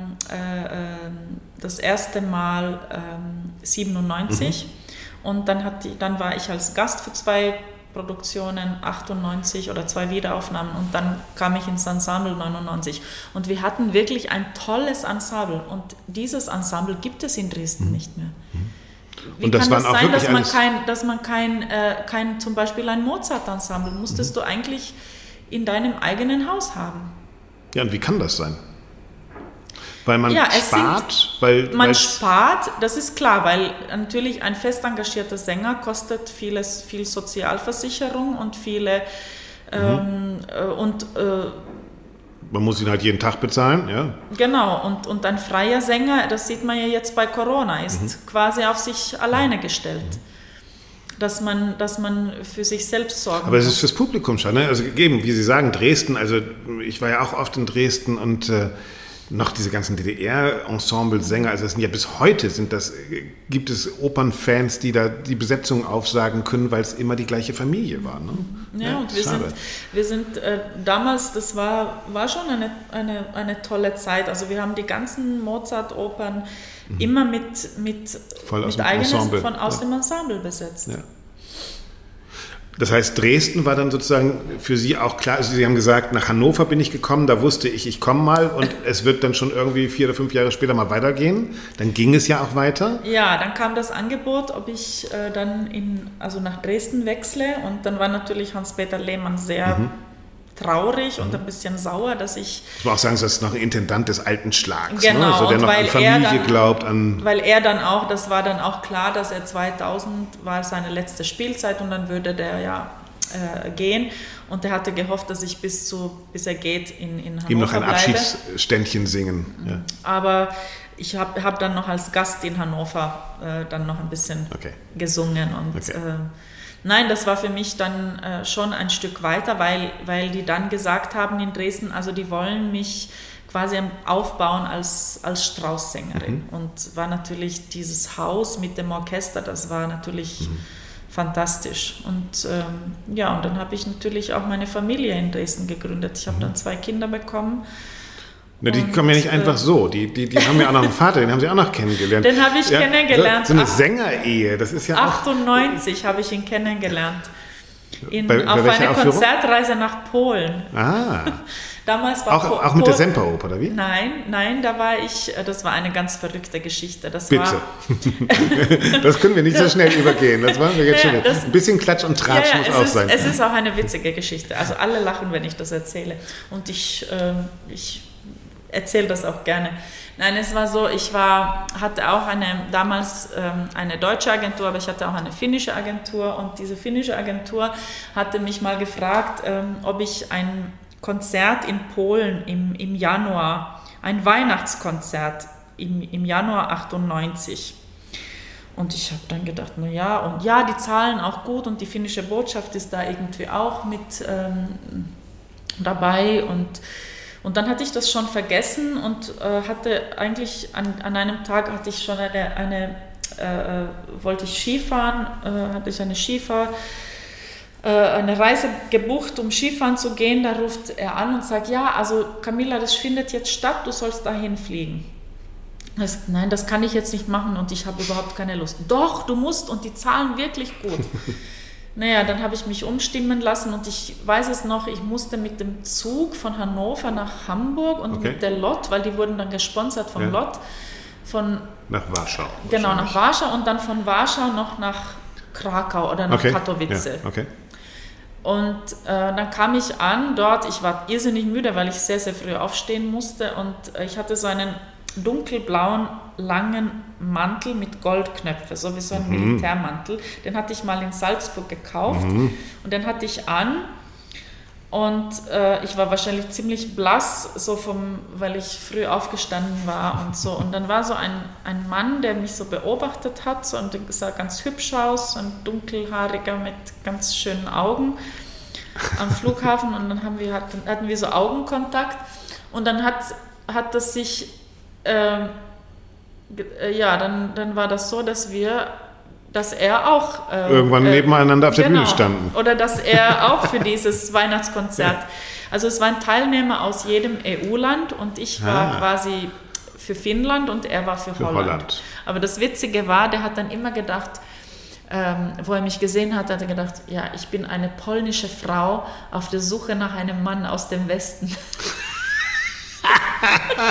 das erste Mal 97 und dann war ich als Gast für 2 Produktionen 98 oder 2 Wiederaufnahmen und dann kam ich ins Ensemble 99 und wir hatten wirklich ein tolles Ensemble und dieses Ensemble gibt es in Dresden nicht mehr. Wie und das kann das sein, dass man kein zum Beispiel ein Mozart-Ensemble musstest du eigentlich in deinem eigenen Haus haben. Ja, und wie kann das sein? Weil man spart? Man spart, das ist klar, weil natürlich ein fest engagierter Sänger kostet viel Sozialversicherung und viele man muss ihn halt jeden Tag bezahlen, ja. Genau, und ein freier Sänger, das sieht man ja jetzt bei Corona, ist quasi auf sich alleine gestellt. Dass man für sich selbst sorgen Aber es ist fürs Publikum schon, ne? Also gegeben, wie Sie sagen, Dresden, also ich war ja auch oft in Dresden und noch diese ganzen DDR-Ensemble-Sänger, also das sind ja bis heute gibt es Opernfans, die da die Besetzung aufsagen können, weil es immer die gleiche Familie war. Ne? Ja, und wir sind damals, das war schon eine tolle Zeit. Also wir haben die ganzen Mozart-Opern immer mit eigenes aus dem Ensemble besetzt. Ja. Das heißt, Dresden war dann sozusagen für Sie auch klar, also Sie haben gesagt, nach Hannover bin ich gekommen, da wusste ich komme mal und es wird dann schon irgendwie 4 oder 5 Jahre später mal weitergehen. Dann ging es ja auch weiter. Ja, dann kam das Angebot, ob ich dann nach Dresden wechsle und dann war natürlich Hans-Peter Lehmann sehr traurig und ein bisschen sauer, dass ich... Ich muss auch sagen, das ist noch ein Intendant des alten Schlags, genau, ne? Also der noch an Familie glaubt. Weil er dann auch, das war dann auch klar, dass er 2000 war seine letzte Spielzeit und dann würde der ja gehen und er hatte gehofft, dass ich bis er geht in Hannover ihm noch ein bleibe. Abschiedsständchen singen. Ja. Aber ich hab dann noch als Gast in Hannover dann noch ein bisschen gesungen und nein, das war für mich dann schon ein Stück weiter, weil die dann gesagt haben in Dresden, also die wollen mich quasi aufbauen als Strauß-Sängerin. Und war natürlich dieses Haus mit dem Orchester, das war natürlich fantastisch. Und und dann habe ich natürlich auch meine Familie in Dresden gegründet. Ich habe dann 2 Kinder bekommen. Na, die kommen ja nicht einfach so. Die haben ja auch noch einen Vater, den haben Sie auch noch kennengelernt. Den habe ich kennengelernt. So eine Sängerehe, das ist ja 98 habe ich ihn kennengelernt. Bei auf welcher einer Konzertreise nach Polen. Ah. Damals war auch mit der Semperoper, oder wie? Nein, da war ich, das war eine ganz verrückte Geschichte. Bitte. Das können wir nicht so schnell übergehen. Das wollen wir jetzt schon. Ein bisschen Klatsch und Tratsch muss auch sein. Es ist auch eine witzige Geschichte. Also alle lachen, wenn ich das erzähle. Und ich erzähle das auch gerne. Nein, es war so, hatte auch damals eine deutsche Agentur, aber ich hatte auch eine finnische Agentur und diese finnische Agentur hatte mich mal gefragt, ob ich ein Konzert in Polen im Januar, ein Weihnachtskonzert im Januar 98. Und ich habe dann gedacht, die zahlen auch gut und die finnische Botschaft ist da irgendwie auch mit dabei und dann hatte ich das schon vergessen und hatte eigentlich an einem Tag hatte ich schon wollte ich Skifahren, hatte ich eine Reise gebucht, um Skifahren zu gehen. Da ruft er an und sagt, ja, also Camilla, das findet jetzt statt, du sollst dahin fliegen. Nein, das kann ich jetzt nicht machen und ich habe überhaupt keine Lust. Doch, du musst und die zahlen wirklich gut. Naja, dann habe ich mich umstimmen lassen und ich weiß es noch, ich musste mit dem Zug von Hannover nach Hamburg und mit der LOT, weil die wurden dann gesponsert vom LOT. Nach Warschau. Genau, nach Warschau und dann von Warschau noch nach Krakau oder nach Katowice. Ja, okay. Und dann kam ich an dort, ich war irrsinnig müde, weil ich sehr, sehr früh aufstehen musste und ich hatte so einen dunkelblauen, langen Mantel mit Goldknöpfe, so wie so ein Militärmantel. Den hatte ich mal in Salzburg gekauft und den hatte ich an und ich war wahrscheinlich ziemlich blass, weil ich früh aufgestanden war und so. Und dann war so ein Mann, der mich so beobachtet hat und sah ganz hübsch aus, ein dunkelhaariger mit ganz schönen Augen am Flughafen und dann hatten wir so Augenkontakt und dann hat das sich dann war das so, dass er auch irgendwann nebeneinander auf der Bühne standen. Oder dass er auch für dieses Weihnachtskonzert, also es waren Teilnehmer aus jedem EU-Land und ich war quasi für Finnland und er war für Holland. Aber das Witzige war, der hat dann immer gedacht, wo er mich gesehen hat, hat er gedacht, ja, ich bin eine polnische Frau auf der Suche nach einem Mann aus dem Westen.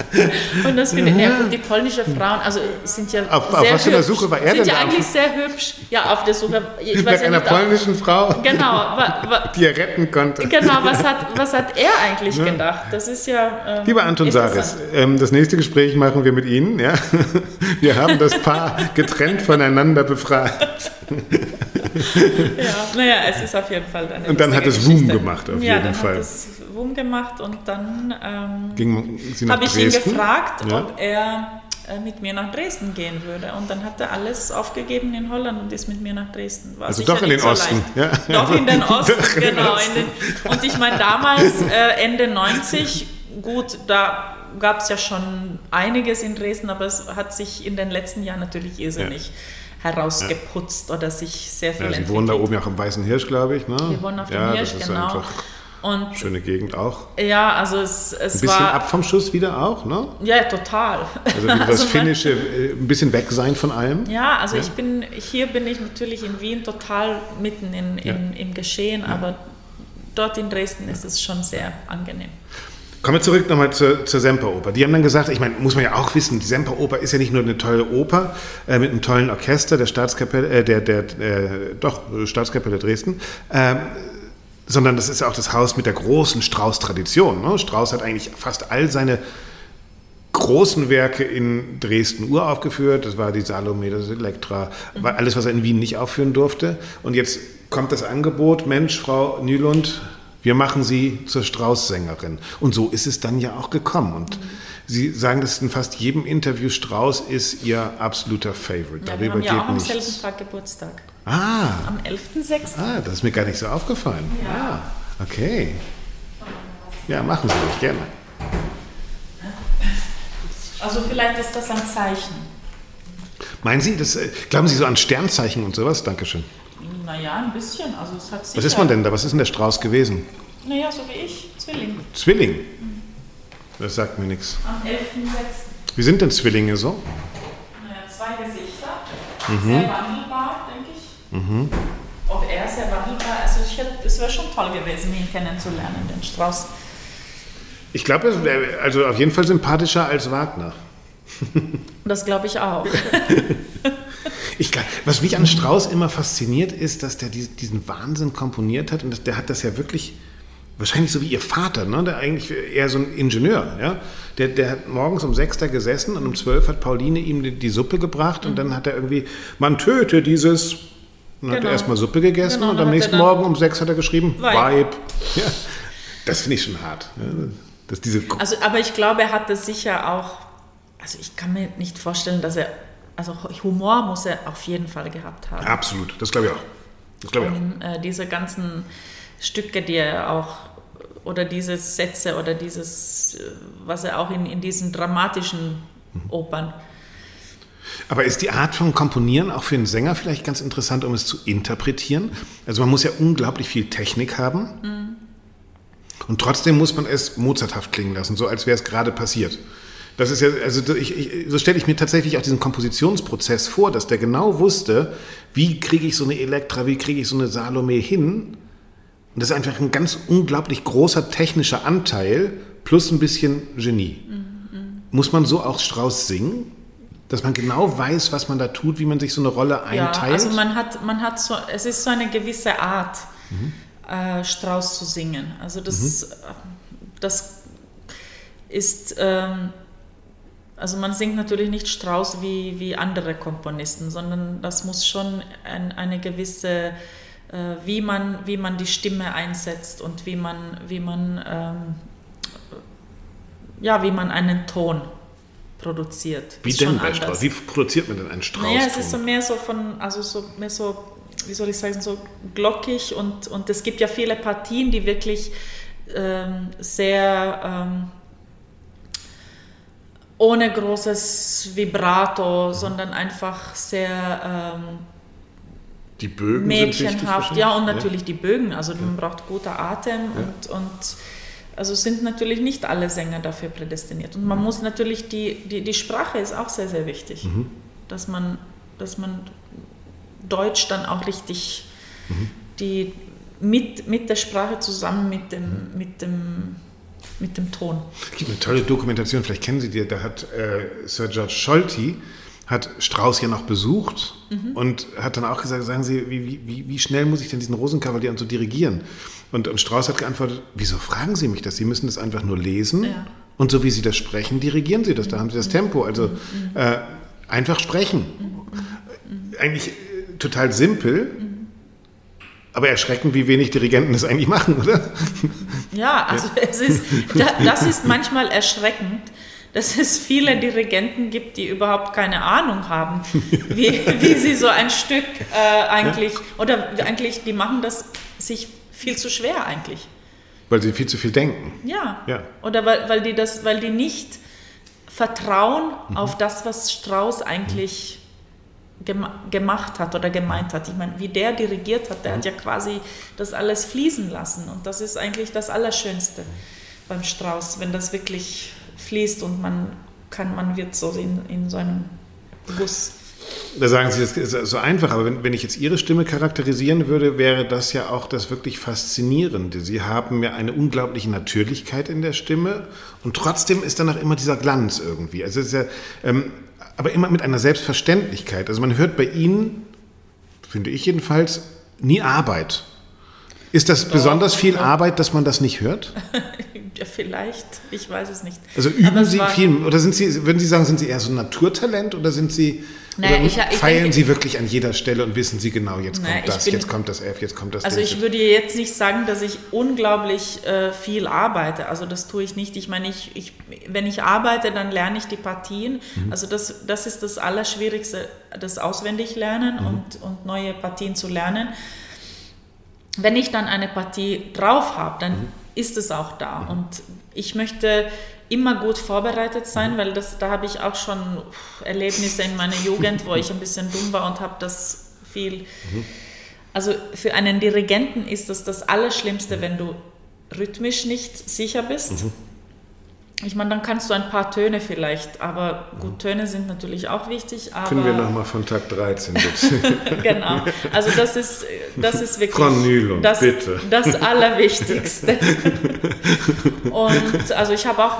Und das finde ich, ja gut, die polnischen Frauen, also sind ja auf sehr was für einer Suche war er denn sind ja da? eigentlich sehr hübsch. Ja, auf der Suche. Ich Nach weiß ja einer nicht, polnischen Frau, genau, die er retten konnte. genau, was hat er eigentlich gedacht? Das ist ja Lieber Anton Saris, das nächste Gespräch machen wir mit Ihnen. Ja? Wir haben das Paar getrennt voneinander befragt. Ja, naja, es ist auf jeden Fall eine Und dann hat es Geschichte. Boom gemacht, auf jeden Fall. Hat es Boom gemacht und dann habe ich ihn gefragt, ob er mit mir nach Dresden gehen würde. Und dann hat er alles aufgegeben in Holland und ist mit mir nach Dresden. War also doch in den Osten. Ja? Doch in den Osten, genau. Und ich meine, damals, Ende 90, gut, da gab es ja schon einiges in Dresden, aber es hat sich in den letzten Jahren natürlich irrsinnig herausgeputzt oder sich sehr viel entwickelt. Sie wohnen da oben ja auch am Weißen Hirsch, glaube ich. Ne? Wir wohnen auf dem Hirsch, das ist genau. Einfach und schöne Gegend auch. Ja, also es ein bisschen war, ab vom Schuss wieder auch, ne? Ja, total. Also wieder das Finnische, ein bisschen weg sein von allem. Ja, also hier bin ich natürlich in Wien total mitten im Geschehen, aber dort in Dresden ist es schon sehr angenehm. Kommen wir zurück nochmal zur Semperoper. Die haben dann gesagt, ich meine, muss man ja auch wissen, die Semperoper ist ja nicht nur eine tolle Oper mit einem tollen Orchester der Staatskapelle, Staatskapelle Dresden, sondern das ist ja auch das Haus mit der großen Strauß-Tradition. Ne? Strauß hat eigentlich fast all seine großen Werke in Dresden uraufgeführt. Das war die Salome, das Elektra, war alles, was er in Wien nicht aufführen durfte. Und jetzt kommt das Angebot, Mensch, Frau Nylund, wir machen Sie zur Strauß-Sängerin. Und so ist es dann ja auch gekommen. Und Sie sagen das in fast jedem Interview, Strauß ist Ihr absoluter Favorite. Ja, wir haben ja auch am selben Tag Geburtstag. Am 11.06. Das ist mir gar nicht so aufgefallen. Ja. Okay. Ja, machen Sie das gerne. Also vielleicht ist das ein Zeichen. Meinen Sie, glauben Sie so an Sternzeichen und sowas? Dankeschön. Naja, ein bisschen. Also es hat sicher. Was ist man denn da? Was ist denn der Strauß gewesen? Naja, so wie ich. Zwilling. Zwilling? Das sagt mir nichts. Am 11.06. Wie sind denn Zwillinge so? Naja, 2 Gesichter. Sehr wandelbar, denke ich. Ob er sehr wandelbar, also es wäre schon toll gewesen, ihn kennenzulernen, den Strauß. Ich glaube, es wäre also auf jeden Fall sympathischer als Wagner. Das glaube ich auch. Was mich an Strauß immer fasziniert, ist, dass der diesen Wahnsinn komponiert hat und der hat das ja wirklich, wahrscheinlich so wie ihr Vater, ne? Der eigentlich eher so ein Ingenieur, ja? Der hat morgens um 6 gesessen und um 12 hat Pauline ihm die Suppe gebracht und dann hat er irgendwie, man töte dieses, und hat er erstmal Suppe gegessen und am nächsten Morgen um 6 hat er geschrieben, Weib. Ja, das finde ich schon hart. Ja? Aber ich glaube, er hatte sicher auch, also ich kann mir nicht vorstellen, dass also Humor muss er auf jeden Fall gehabt haben. Absolut, das glaube ich auch. Diese ganzen Stücke, die er auch, oder diese Sätze oder dieses, was er auch in diesen dramatischen Opern. Aber ist die Art von Komponieren auch für einen Sänger vielleicht ganz interessant, um es zu interpretieren? Also man muss ja unglaublich viel Technik haben und trotzdem muss man es mozarthaft klingen lassen, so als wäre es gerade passiert. Das ist ja, also so stelle ich mir tatsächlich auch diesen Kompositionsprozess vor, dass der genau wusste, wie kriege ich so eine Elektra, wie kriege ich so eine Salome hin. Und das ist einfach ein ganz unglaublich großer technischer Anteil plus ein bisschen Genie. Muss man so auch Strauß singen? Dass man genau weiß, was man da tut, wie man sich so eine Rolle einteilt? Ja, also man hat so, es ist so eine gewisse Art, Strauß zu singen. Also das ist, also man singt natürlich nicht Strauß wie andere Komponisten, sondern das muss schon eine gewisse, wie man die Stimme einsetzt und wie man einen Ton produziert. Wie denn bei Strauß? Wie produziert man denn einen Strauß? Naja, es ist so mehr so wie soll ich sagen, so glockig und es gibt ja viele Partien, die wirklich sehr ohne großes Vibrato, sondern einfach sehr die Bögen mädchenhaft. Ja, und natürlich die Bögen. Also man braucht guter Atem und also sind natürlich nicht alle Sänger dafür prädestiniert. Und man muss natürlich, die Sprache ist auch sehr, sehr wichtig, dass man Deutsch dann auch richtig mit der Sprache zusammen mit dem mit dem Ton. Es gibt eine tolle Dokumentation, vielleicht kennen Sie die, da hat Sir George Scholti hat Strauss ja noch besucht und hat dann auch gesagt, sagen Sie, wie schnell muss ich denn diesen Rosenkavalier und so dirigieren? Und Strauss hat geantwortet, wieso fragen Sie mich das? Sie müssen das einfach nur lesen und so wie Sie das sprechen, dirigieren Sie das, da haben Sie das Tempo. Also einfach sprechen. Eigentlich total simpel, aber erschreckend, wie wenig Dirigenten das eigentlich machen, oder? Ja, also das ist manchmal erschreckend, dass es viele Dirigenten gibt, die überhaupt keine Ahnung haben, wie sie so ein Stück eigentlich, oder eigentlich, die machen das sich viel zu schwer eigentlich. Weil sie viel zu viel denken. Ja. Oder weil die nicht vertrauen auf das, was Strauss eigentlich gemacht hat oder gemeint hat. Ich meine, wie der dirigiert hat, der hat ja quasi das alles fließen lassen. Und das ist eigentlich das Allerschönste beim Strauss, wenn das wirklich fließt und man wird so in so einem Guss. Da sagen Sie, das ist so einfach, aber wenn ich jetzt Ihre Stimme charakterisieren würde, wäre das ja auch das wirklich Faszinierende. Sie haben ja eine unglaubliche Natürlichkeit in der Stimme und trotzdem ist danach immer dieser Glanz irgendwie. Also es ist ja, aber immer mit einer Selbstverständlichkeit. Also man hört bei Ihnen, finde ich jedenfalls, nie Arbeit. Ist das besonders viel Arbeit, dass man das nicht hört? Ja, vielleicht, ich weiß es nicht. Also üben Sie viel, oder würden Sie sagen, sind Sie eher so ein Naturtalent oder sind Sie, feilen Sie wirklich an jeder Stelle und wissen Sie genau, jetzt kommt das, jetzt kommt das F, jetzt kommt das D? Also ich würde jetzt nicht sagen, dass ich unglaublich viel arbeite, also das tue ich nicht. Ich meine, wenn ich arbeite, dann lerne ich die Partien, also das ist das Allerschwierigste, das Auswendiglernen und neue Partien zu lernen. Wenn ich dann eine Partie drauf habe, dann ist es auch da. Und ich möchte immer gut vorbereitet sein, weil da habe ich auch schon Erlebnisse in meiner Jugend, wo ich ein bisschen dumm war und habe das viel... Also für einen Dirigenten ist das Allerschlimmste, wenn du rhythmisch nicht sicher bist. Ich meine, dann kannst du ein paar Töne vielleicht, aber gut, Töne sind natürlich auch wichtig. Aber können wir nochmal von Tag 13 bitte? Genau, also das ist wirklich Frau Nylund, bitte. Das Allerwichtigste. Und also ich habe auch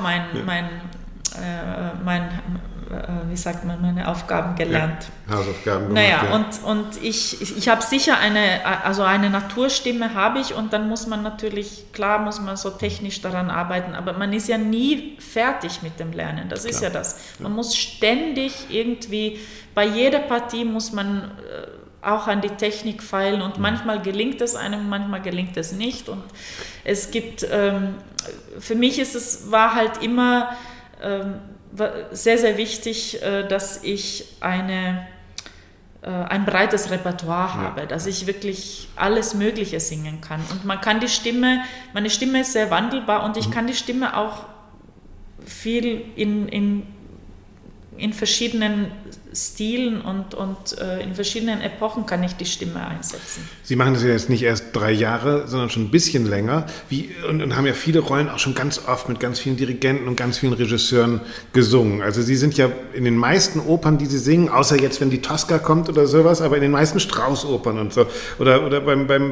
meine Aufgaben gelernt. Ja, Hausaufgaben gemacht. Naja, und ich habe sicher eine Naturstimme habe ich und dann muss man so technisch daran arbeiten, aber man ist ja nie fertig mit dem Lernen, das ist ja das. Man muss ständig irgendwie, bei jeder Partie muss man auch an die Technik feilen und manchmal gelingt es einem, manchmal gelingt es nicht und es gibt, für mich war halt immer sehr, sehr wichtig, dass ich ein breites Repertoire habe, dass ich wirklich alles Mögliche singen kann. Und man kann meine Stimme ist sehr wandelbar und ich kann die Stimme auch viel in verschiedenen Stilen und in verschiedenen Epochen kann ich die Stimme einsetzen. Sie machen das ja jetzt nicht erst 3 Jahre, sondern schon ein bisschen länger und haben ja viele Rollen auch schon ganz oft mit ganz vielen Dirigenten und ganz vielen Regisseuren gesungen. Also Sie sind ja in den meisten Opern, die Sie singen, außer jetzt, wenn die Tosca kommt oder sowas, aber in den meisten Strauss-Opern und so. Oder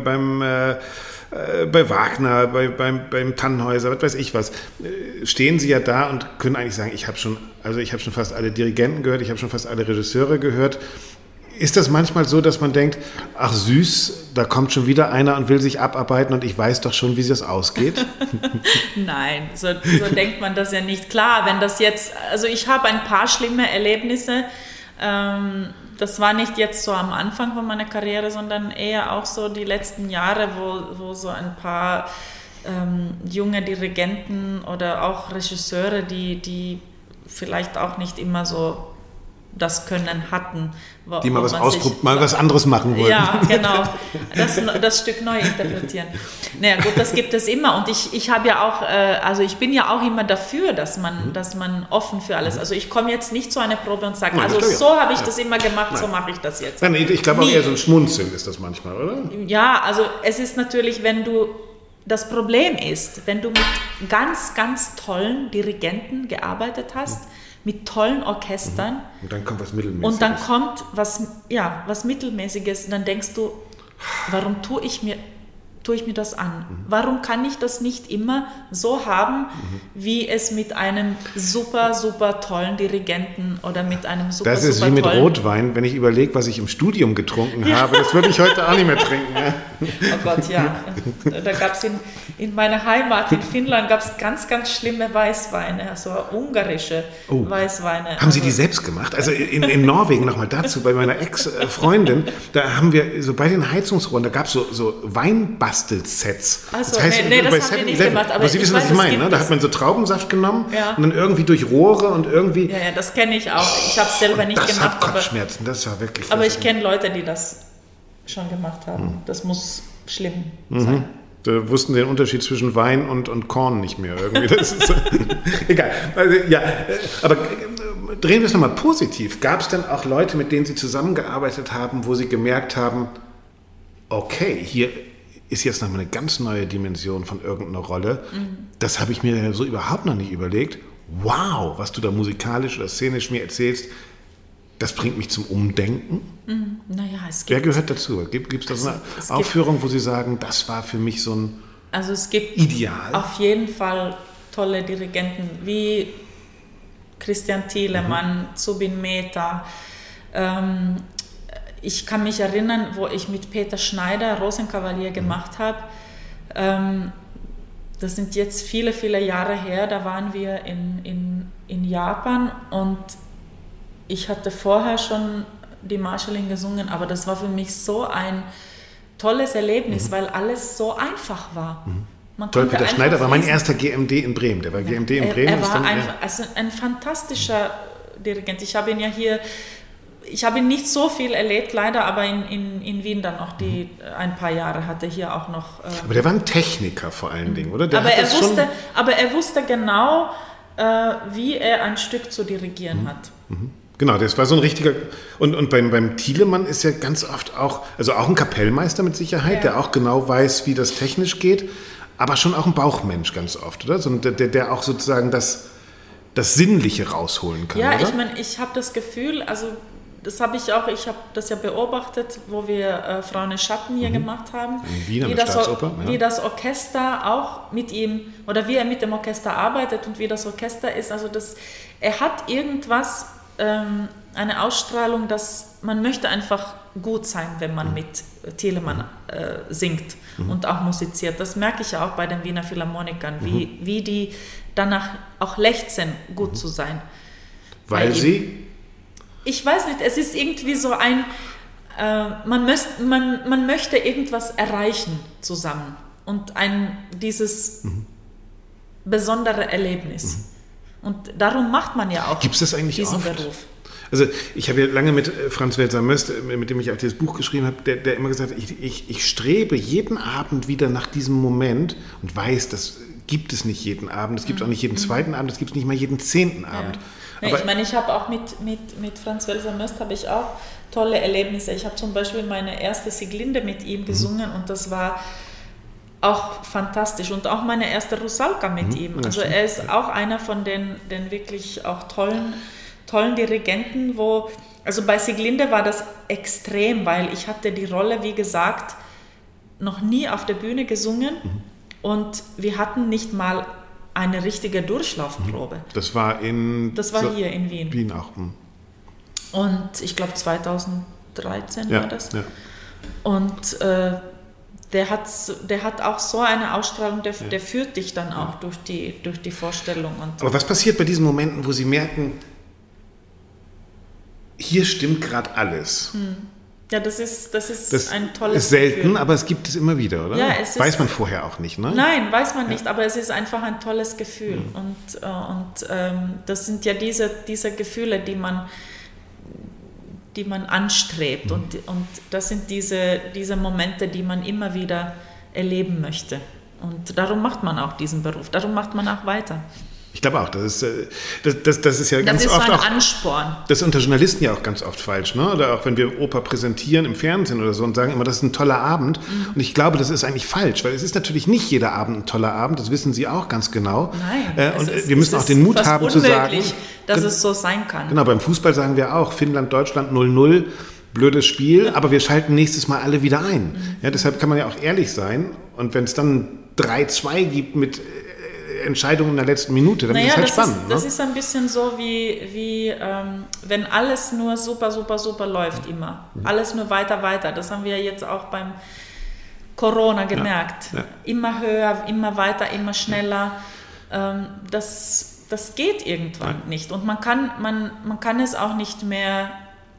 bei Wagner, beim Tannhäuser, was weiß ich was, stehen Sie ja da und können eigentlich sagen, ich habe schon fast alle Dirigenten gehört, ich habe schon fast alle Regisseure gehört. Ist das manchmal so, dass man denkt, ach süß, da kommt schon wieder einer und will sich abarbeiten und ich weiß doch schon, wie das ausgeht? Nein, so denkt man das ja nicht. Klar, wenn das jetzt, also ich habe ein paar schlimme Erlebnisse, das war nicht jetzt so am Anfang von meiner Karriere, sondern eher auch so die letzten Jahre, wo so ein paar junge Dirigenten oder auch Regisseure, die vielleicht auch nicht immer so das Können hatten. Die mal was anderes machen wollten. Ja, genau. Das Stück neu interpretieren. Naja, gut, das gibt es immer. Und ich habe ja auch, also ich bin ja auch immer dafür, dass man offen für alles. Also ich komme jetzt nicht zu einer Probe und sage, also so habe ich das immer gemacht, so mache ich das jetzt. Nein, ich glaube auch eher so ein Schmunzeln ist das manchmal, oder? Ja, also es ist natürlich, das Problem ist, wenn du mit ganz, ganz tollen Dirigenten gearbeitet hast, mit tollen Orchestern. Und dann kommt was Mittelmäßiges. Und dann kommt was Mittelmäßiges. Und dann denkst du, warum tue tue ich mir das an? Warum kann ich das nicht immer so haben, wie es mit einem super, super tollen Dirigenten oder mit einem super, das ist super wie mit tollen... Rotwein, wenn ich überlege, was ich im Studium getrunken habe. Das würde ich heute auch nicht mehr trinken. Ja. Oh Gott, ja. Da gab es in meiner Heimat in Finnland gab's ganz, ganz schlimme Weißweine, also ungarische Weißweine. Haben Sie die selbst gemacht? Also in Norwegen, nochmal dazu, bei meiner Ex-Freundin, da haben wir so bei den Heizungsrohren, da gab es so Weinbastelsets. Also, das heißt, nee, das haben wir nicht gemacht. Aber Sie wissen, was ich meine, ne? Da hat man so Traubensaft genommen und dann irgendwie durch Rohre und irgendwie... Ja, das kenne ich auch. Ich habe es selber nicht gemacht. Das hat Kopfschmerzen, das war wirklich... Aber ich kenne Leute, die das schon gemacht haben. Das muss schlimm sein. Da wussten den Unterschied zwischen Wein und Korn nicht mehr irgendwie. Das ist egal. Also, ja, aber drehen wir es nochmal positiv. Gab es denn auch Leute, mit denen Sie zusammengearbeitet haben, wo Sie gemerkt haben, okay, hier ist jetzt nochmal eine ganz neue Dimension von irgendeiner Rolle. Das habe ich mir so überhaupt noch nicht überlegt. Wow, was du da musikalisch oder szenisch mir erzählst, das bringt mich zum Umdenken. Naja, es gibt... Wer gehört dazu? Gibt es da so eine Aufführung, wo Sie sagen, das war für mich so ein Also es gibt Ideal? Auf jeden Fall tolle Dirigenten wie Christian Thielemann, Zubin Mehta. Ich kann mich erinnern, wo ich mit Peter Schneider Rosenkavalier gemacht habe. Das sind jetzt viele, viele Jahre her. Da waren wir in Japan und ich hatte vorher schon die Marschallin gesungen, aber das war für mich so ein tolles Erlebnis, weil alles so einfach war. Toll, Peter Schneider war mein erster GMD in Bremen. Der war GMD in Bremen. Er war ein fantastischer Dirigent. Ich habe ihn nicht so viel erlebt, leider, aber in Wien dann noch ein paar Jahre hatte hier auch noch... aber der war ein Techniker vor allen Dingen, oder? Aber er wusste genau, wie er ein Stück zu dirigieren hat. Genau, das war so ein richtiger... Und beim Thielemann ist ja ganz oft auch ein Kapellmeister mit Sicherheit, der auch genau weiß, wie das technisch geht, aber schon auch ein Bauchmensch ganz oft, oder? So, der auch sozusagen das Sinnliche rausholen kann, ja, oder? Ich meine, ich habe das Gefühl, also ich habe das ja beobachtet, wo wir Frauen in Schatten hier gemacht haben. In Wien an der Staatsoper. Wie das Orchester auch mit ihm, oder wie er mit dem Orchester arbeitet und wie das Orchester ist. Also er hat irgendwas, eine Ausstrahlung, dass man möchte einfach gut sein, wenn man mit Thielemann singt und auch musiziert. Das merke ich ja auch bei den Wiener Philharmonikern, wie die danach auch lechzen, gut zu sein. Weil sie... Ich weiß nicht, es ist irgendwie so ein, man möchte irgendwas erreichen zusammen und dieses besondere Erlebnis. Und darum macht man ja auch Gibt's das eigentlich diesen oft? Beruf. Also ich habe ja lange mit Franz Welser-Möst, mit dem ich auch dieses Buch geschrieben habe, der immer gesagt hat, ich strebe jeden Abend wieder nach diesem Moment und weiß, das gibt es nicht jeden Abend, es gibt auch nicht jeden zweiten Abend, es gibt nicht mal jeden 10. Abend. Ja. Nee, ich meine, ich habe auch mit Franz Welser-Möst habe ich auch tolle Erlebnisse. Ich habe zum Beispiel meine erste Sieglinde mit ihm gesungen und das war auch fantastisch. Und auch meine erste Rusalka mit ihm. Also er ist auch einer von den wirklich auch tollen Dirigenten, also bei Sieglinde war das extrem, weil ich hatte die Rolle, wie gesagt, noch nie auf der Bühne gesungen und wir hatten nicht mal eine richtige Durchlaufprobe. Das war hier in Wien. Wien auch. Und ich glaube 2013 war das. Ja. Und der hat auch so eine Ausstrahlung, der führt dich dann auch durch die Vorstellung. Aber was passiert bei diesen Momenten, wo Sie merken, hier stimmt gerade alles? Ja, das ist ein tolles ist selten, Gefühl. Aber es gibt es immer wieder, oder? Ja, weiß man vorher auch nicht, ne? Nein, weiß man nicht, aber es ist einfach ein tolles Gefühl. Und das sind ja diese Gefühle, die man anstrebt. Und das sind diese Momente, die man immer wieder erleben möchte. Und darum macht man auch diesen Beruf, darum macht man auch weiter. Ich glaube auch, das ist ja ganz oft so ein auch Ansporn. Das ist unter Journalisten ja auch ganz oft falsch, ne? Oder auch wenn wir Oper präsentieren im Fernsehen oder so und sagen immer, das ist ein toller Abend. Und ich glaube, das ist eigentlich falsch, weil es ist natürlich nicht jeder Abend ein toller Abend, das wissen Sie auch ganz genau. Nein. Und wir müssen auch den Mut haben zu sagen, dass es so sein kann. Genau, beim Fußball sagen wir auch, Finnland, Deutschland 0-0. blödes Spiel, aber wir schalten nächstes Mal alle wieder ein. Ja, deshalb kann man ja auch ehrlich sein. Und wenn es dann 3-2 gibt mit Entscheidungen in der letzten Minute, dann ist es halt spannend. Das ist ein bisschen so wie wenn alles nur super, super, super läuft immer. Alles nur weiter, weiter. Das haben wir jetzt auch beim Corona gemerkt. Ja. Immer höher, immer weiter, immer schneller. Das geht irgendwann nicht. Und man kann es auch nicht mehr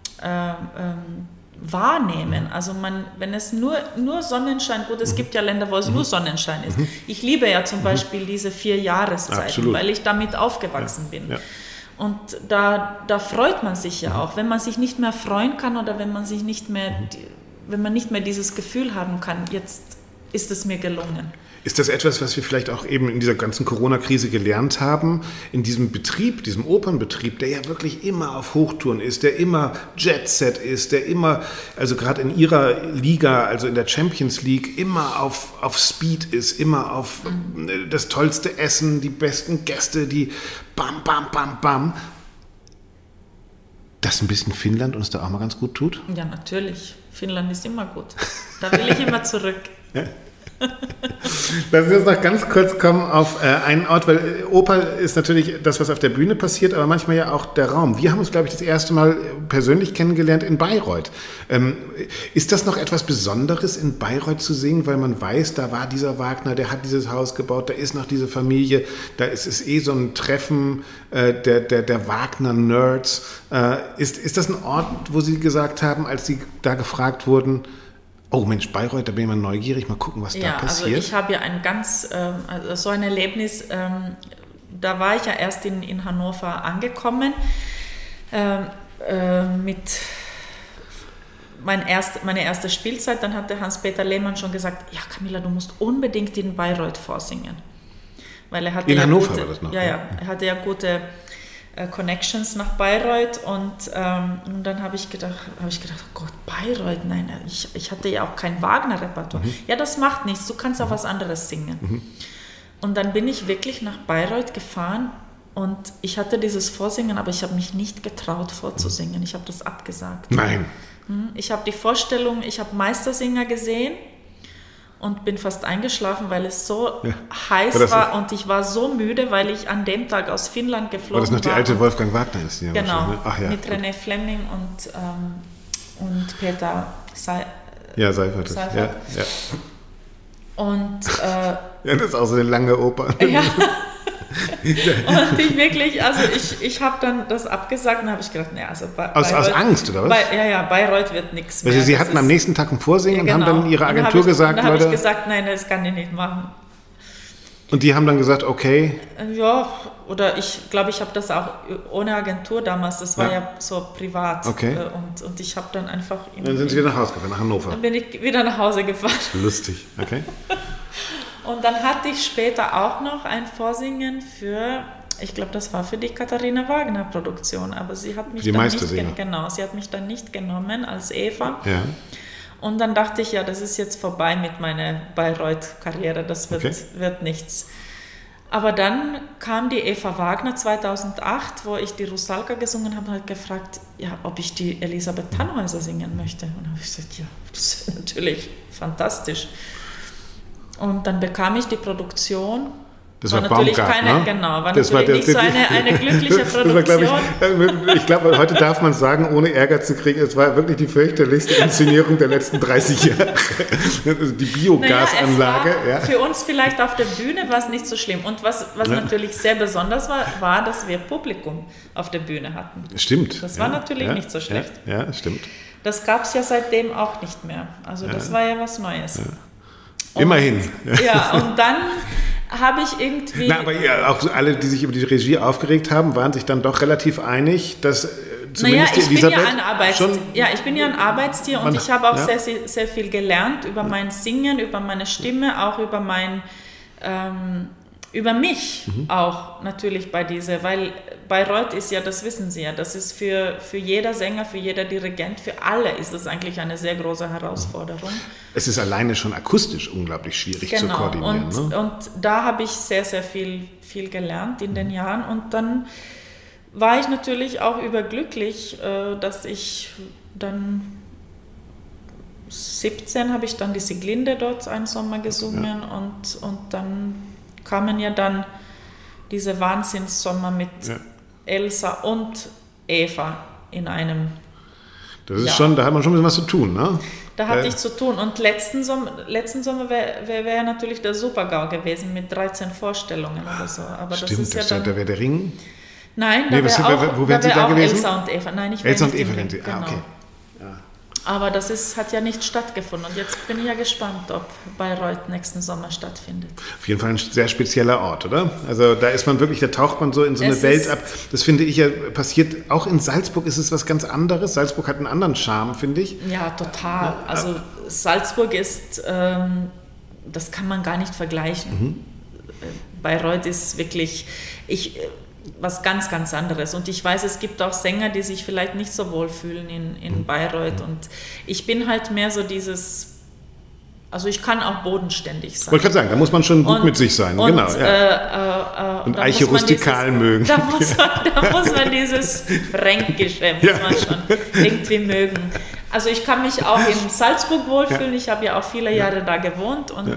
wahrnehmen. Also wenn es nur Sonnenschein, gut, es gibt ja Länder, wo es nur Sonnenschein ist. Ich liebe ja zum Beispiel diese 4 Jahreszeiten, Absolut. weil ich damit aufgewachsen bin. Ja. Und da freut man sich ja auch. Wenn man sich nicht mehr freuen kann oder wenn man nicht mehr dieses Gefühl haben kann, jetzt ist es mir gelungen. Ist das etwas, was wir vielleicht auch eben in dieser ganzen Corona-Krise gelernt haben? In diesem Betrieb, diesem Opernbetrieb, der ja wirklich immer auf Hochtouren ist, der immer Jet-Set ist, der immer, also gerade in ihrer Liga, also in der Champions League, immer auf Speed ist, immer auf das tollste Essen, die besten Gäste, die bam, bam, bam, bam. Dass ein bisschen Finnland uns da auch mal ganz gut tut? Ja, natürlich. Finnland ist immer gut. Da will ich immer zurück. Ja. Lassen Sie uns noch ganz kurz kommen auf einen Ort, weil Oper ist natürlich das, was auf der Bühne passiert, aber manchmal ja auch der Raum. Wir haben uns, glaube ich, das erste Mal persönlich kennengelernt in Bayreuth. Ist das noch etwas Besonderes, in Bayreuth zu singen, weil man weiß, da war dieser Wagner, der hat dieses Haus gebaut, da ist noch diese Familie, da ist es so ein Treffen der Wagner-Nerds. Ist das ein Ort, wo Sie gesagt haben, als Sie da gefragt wurden, oh Mensch, Bayreuth, da bin ich mal neugierig, mal gucken, was da passiert. Also ich habe ja so ein Erlebnis, da war ich ja erst in Hannover angekommen, mit meine erste Spielzeit, dann hatte Hans-Peter Lehmann schon gesagt, ja Camilla, du musst unbedingt in Bayreuth vorsingen. Weil er hatte Hannover war das noch? Ja, er hatte ja gute Connections nach Bayreuth und dann habe ich gedacht, oh Gott, Bayreuth, nein, ich hatte ja auch kein Wagner-Repertoire. Ja, das macht nichts, du kannst auch was anderes singen. Und dann bin ich wirklich nach Bayreuth gefahren und ich hatte dieses Vorsingen, aber ich habe mich nicht getraut vorzusingen, ich habe das abgesagt. Nein. Ich habe die Vorstellung, ich habe Meistersinger gesehen und bin fast eingeschlafen, weil es so heiß war und ich war so müde, weil ich an dem Tag aus Finnland geflogen war. War das noch die alte Wolfgang Wagner ist? Ja, genau, ne? Mit René Fleming und Peter Seifert. Ja. Und das ist auch so eine lange Oper. Ja. Und ich habe dann das abgesagt und habe ich gedacht, also aus Angst, oder was? Bayreuth wird nichts mehr. Also Sie hatten am nächsten Tag ein Vorsingen und haben dann Ihrer Agentur gesagt, Leute... Und dann habe ich gesagt, nein, das kann ich nicht machen. Und die haben dann gesagt, okay. Ja, oder ich glaube, ich habe das auch ohne Agentur damals, das war ja so privat. Okay. Und ich habe dann einfach... Dann sind Sie wieder nach Hause gefahren, nach Hannover. Dann bin ich wieder nach Hause gefahren. Lustig, okay. Und dann hatte ich später auch noch ein Vorsingen ich glaube, das war für die Katharina Wagner Produktion, aber sie hat mich sie hat mich dann nicht genommen als Eva. Ja. Und dann dachte ich, ja, das ist jetzt vorbei mit meiner Bayreuth-Karriere, das wird nichts. Aber dann kam die Eva Wagner 2008, wo ich die Rusalka gesungen habe, und hat gefragt, ja, ob ich die Elisabeth Tannhäuser singen möchte. Und dann habe ich gesagt, ja, das ist natürlich fantastisch. Und dann bekam ich die Produktion. Das war natürlich Baumgart, keine, ne? Genau, war natürlich nicht so eine glückliche Produktion. Ich glaube, heute darf man sagen, ohne Ärger zu kriegen, es war wirklich die fürchterlichste Inszenierung der letzten 30 Jahre. Die Biogasanlage. Für uns vielleicht auf der Bühne war es nicht so schlimm. Und was natürlich sehr besonders war, dass wir Publikum auf der Bühne hatten. Stimmt. Das war natürlich nicht so schlecht. Ja, stimmt. Das gab es ja seitdem auch nicht mehr. Also das war ja was Neues. Ja. Immerhin. Und dann habe ich irgendwie... Aber auch alle, die sich über die Regie aufgeregt haben, waren sich dann doch relativ einig, dass zumindest Elisabeth ich bin ja ein Arbeitstier und ich habe auch sehr, sehr viel gelernt über mein Singen, über meine Stimme, auch über über mich auch natürlich weil Bayreuth ist ja, das wissen Sie ja, das ist für jeder Sänger, für jeder Dirigent, für alle ist das eigentlich eine sehr große Herausforderung. Es ist alleine schon akustisch unglaublich schwierig zu koordinieren. Und da habe ich sehr, sehr viel gelernt in den Jahren und dann war ich natürlich auch überglücklich, dass ich dann 17 habe ich dann die Sieglinde dort einen Sommer gesungen und dann kamen ja dann diese Wahnsinnssommer mit Elsa und Eva in einem. Das ist schon, da hat man schon ein bisschen was zu tun, ne? Da hatte ich zu tun. Und letzten Sommer wäre natürlich der Super-GAU gewesen mit 13 Vorstellungen oder so. Aber stimmt, das ist ja dann, da wäre der Ring. Nein, da wäre auch gewesen? Elsa und Eva. Nein, ich wäre Elsa nicht und Eva, im Ring. genau. Okay. Ja. Aber das hat ja nicht stattgefunden. Und jetzt bin ich ja gespannt, ob Bayreuth nächsten Sommer stattfindet. Auf jeden Fall ein sehr spezieller Ort, oder? Also da ist man wirklich, da taucht man so in so eine Welt ab. Das finde ich ja passiert, auch in Salzburg ist es was ganz anderes. Salzburg hat einen anderen Charme, finde ich. Ja, total. Also Salzburg ist, das kann man gar nicht vergleichen. Bayreuth ist wirklich, was ganz, ganz anderes. Und ich weiß, es gibt auch Sänger, die sich vielleicht nicht so wohl fühlen in Bayreuth. Und ich bin halt mehr so also ich kann auch bodenständig sein. Wollte gerade sagen, da muss man schon gut mit sich sein. Genau, ja. Und Eiche rustikal mögen. Da muss man dieses Fränkische muss man schon irgendwie mögen. Also ich kann mich auch in Salzburg wohlfühlen. Ich habe ja auch viele Jahre da gewohnt und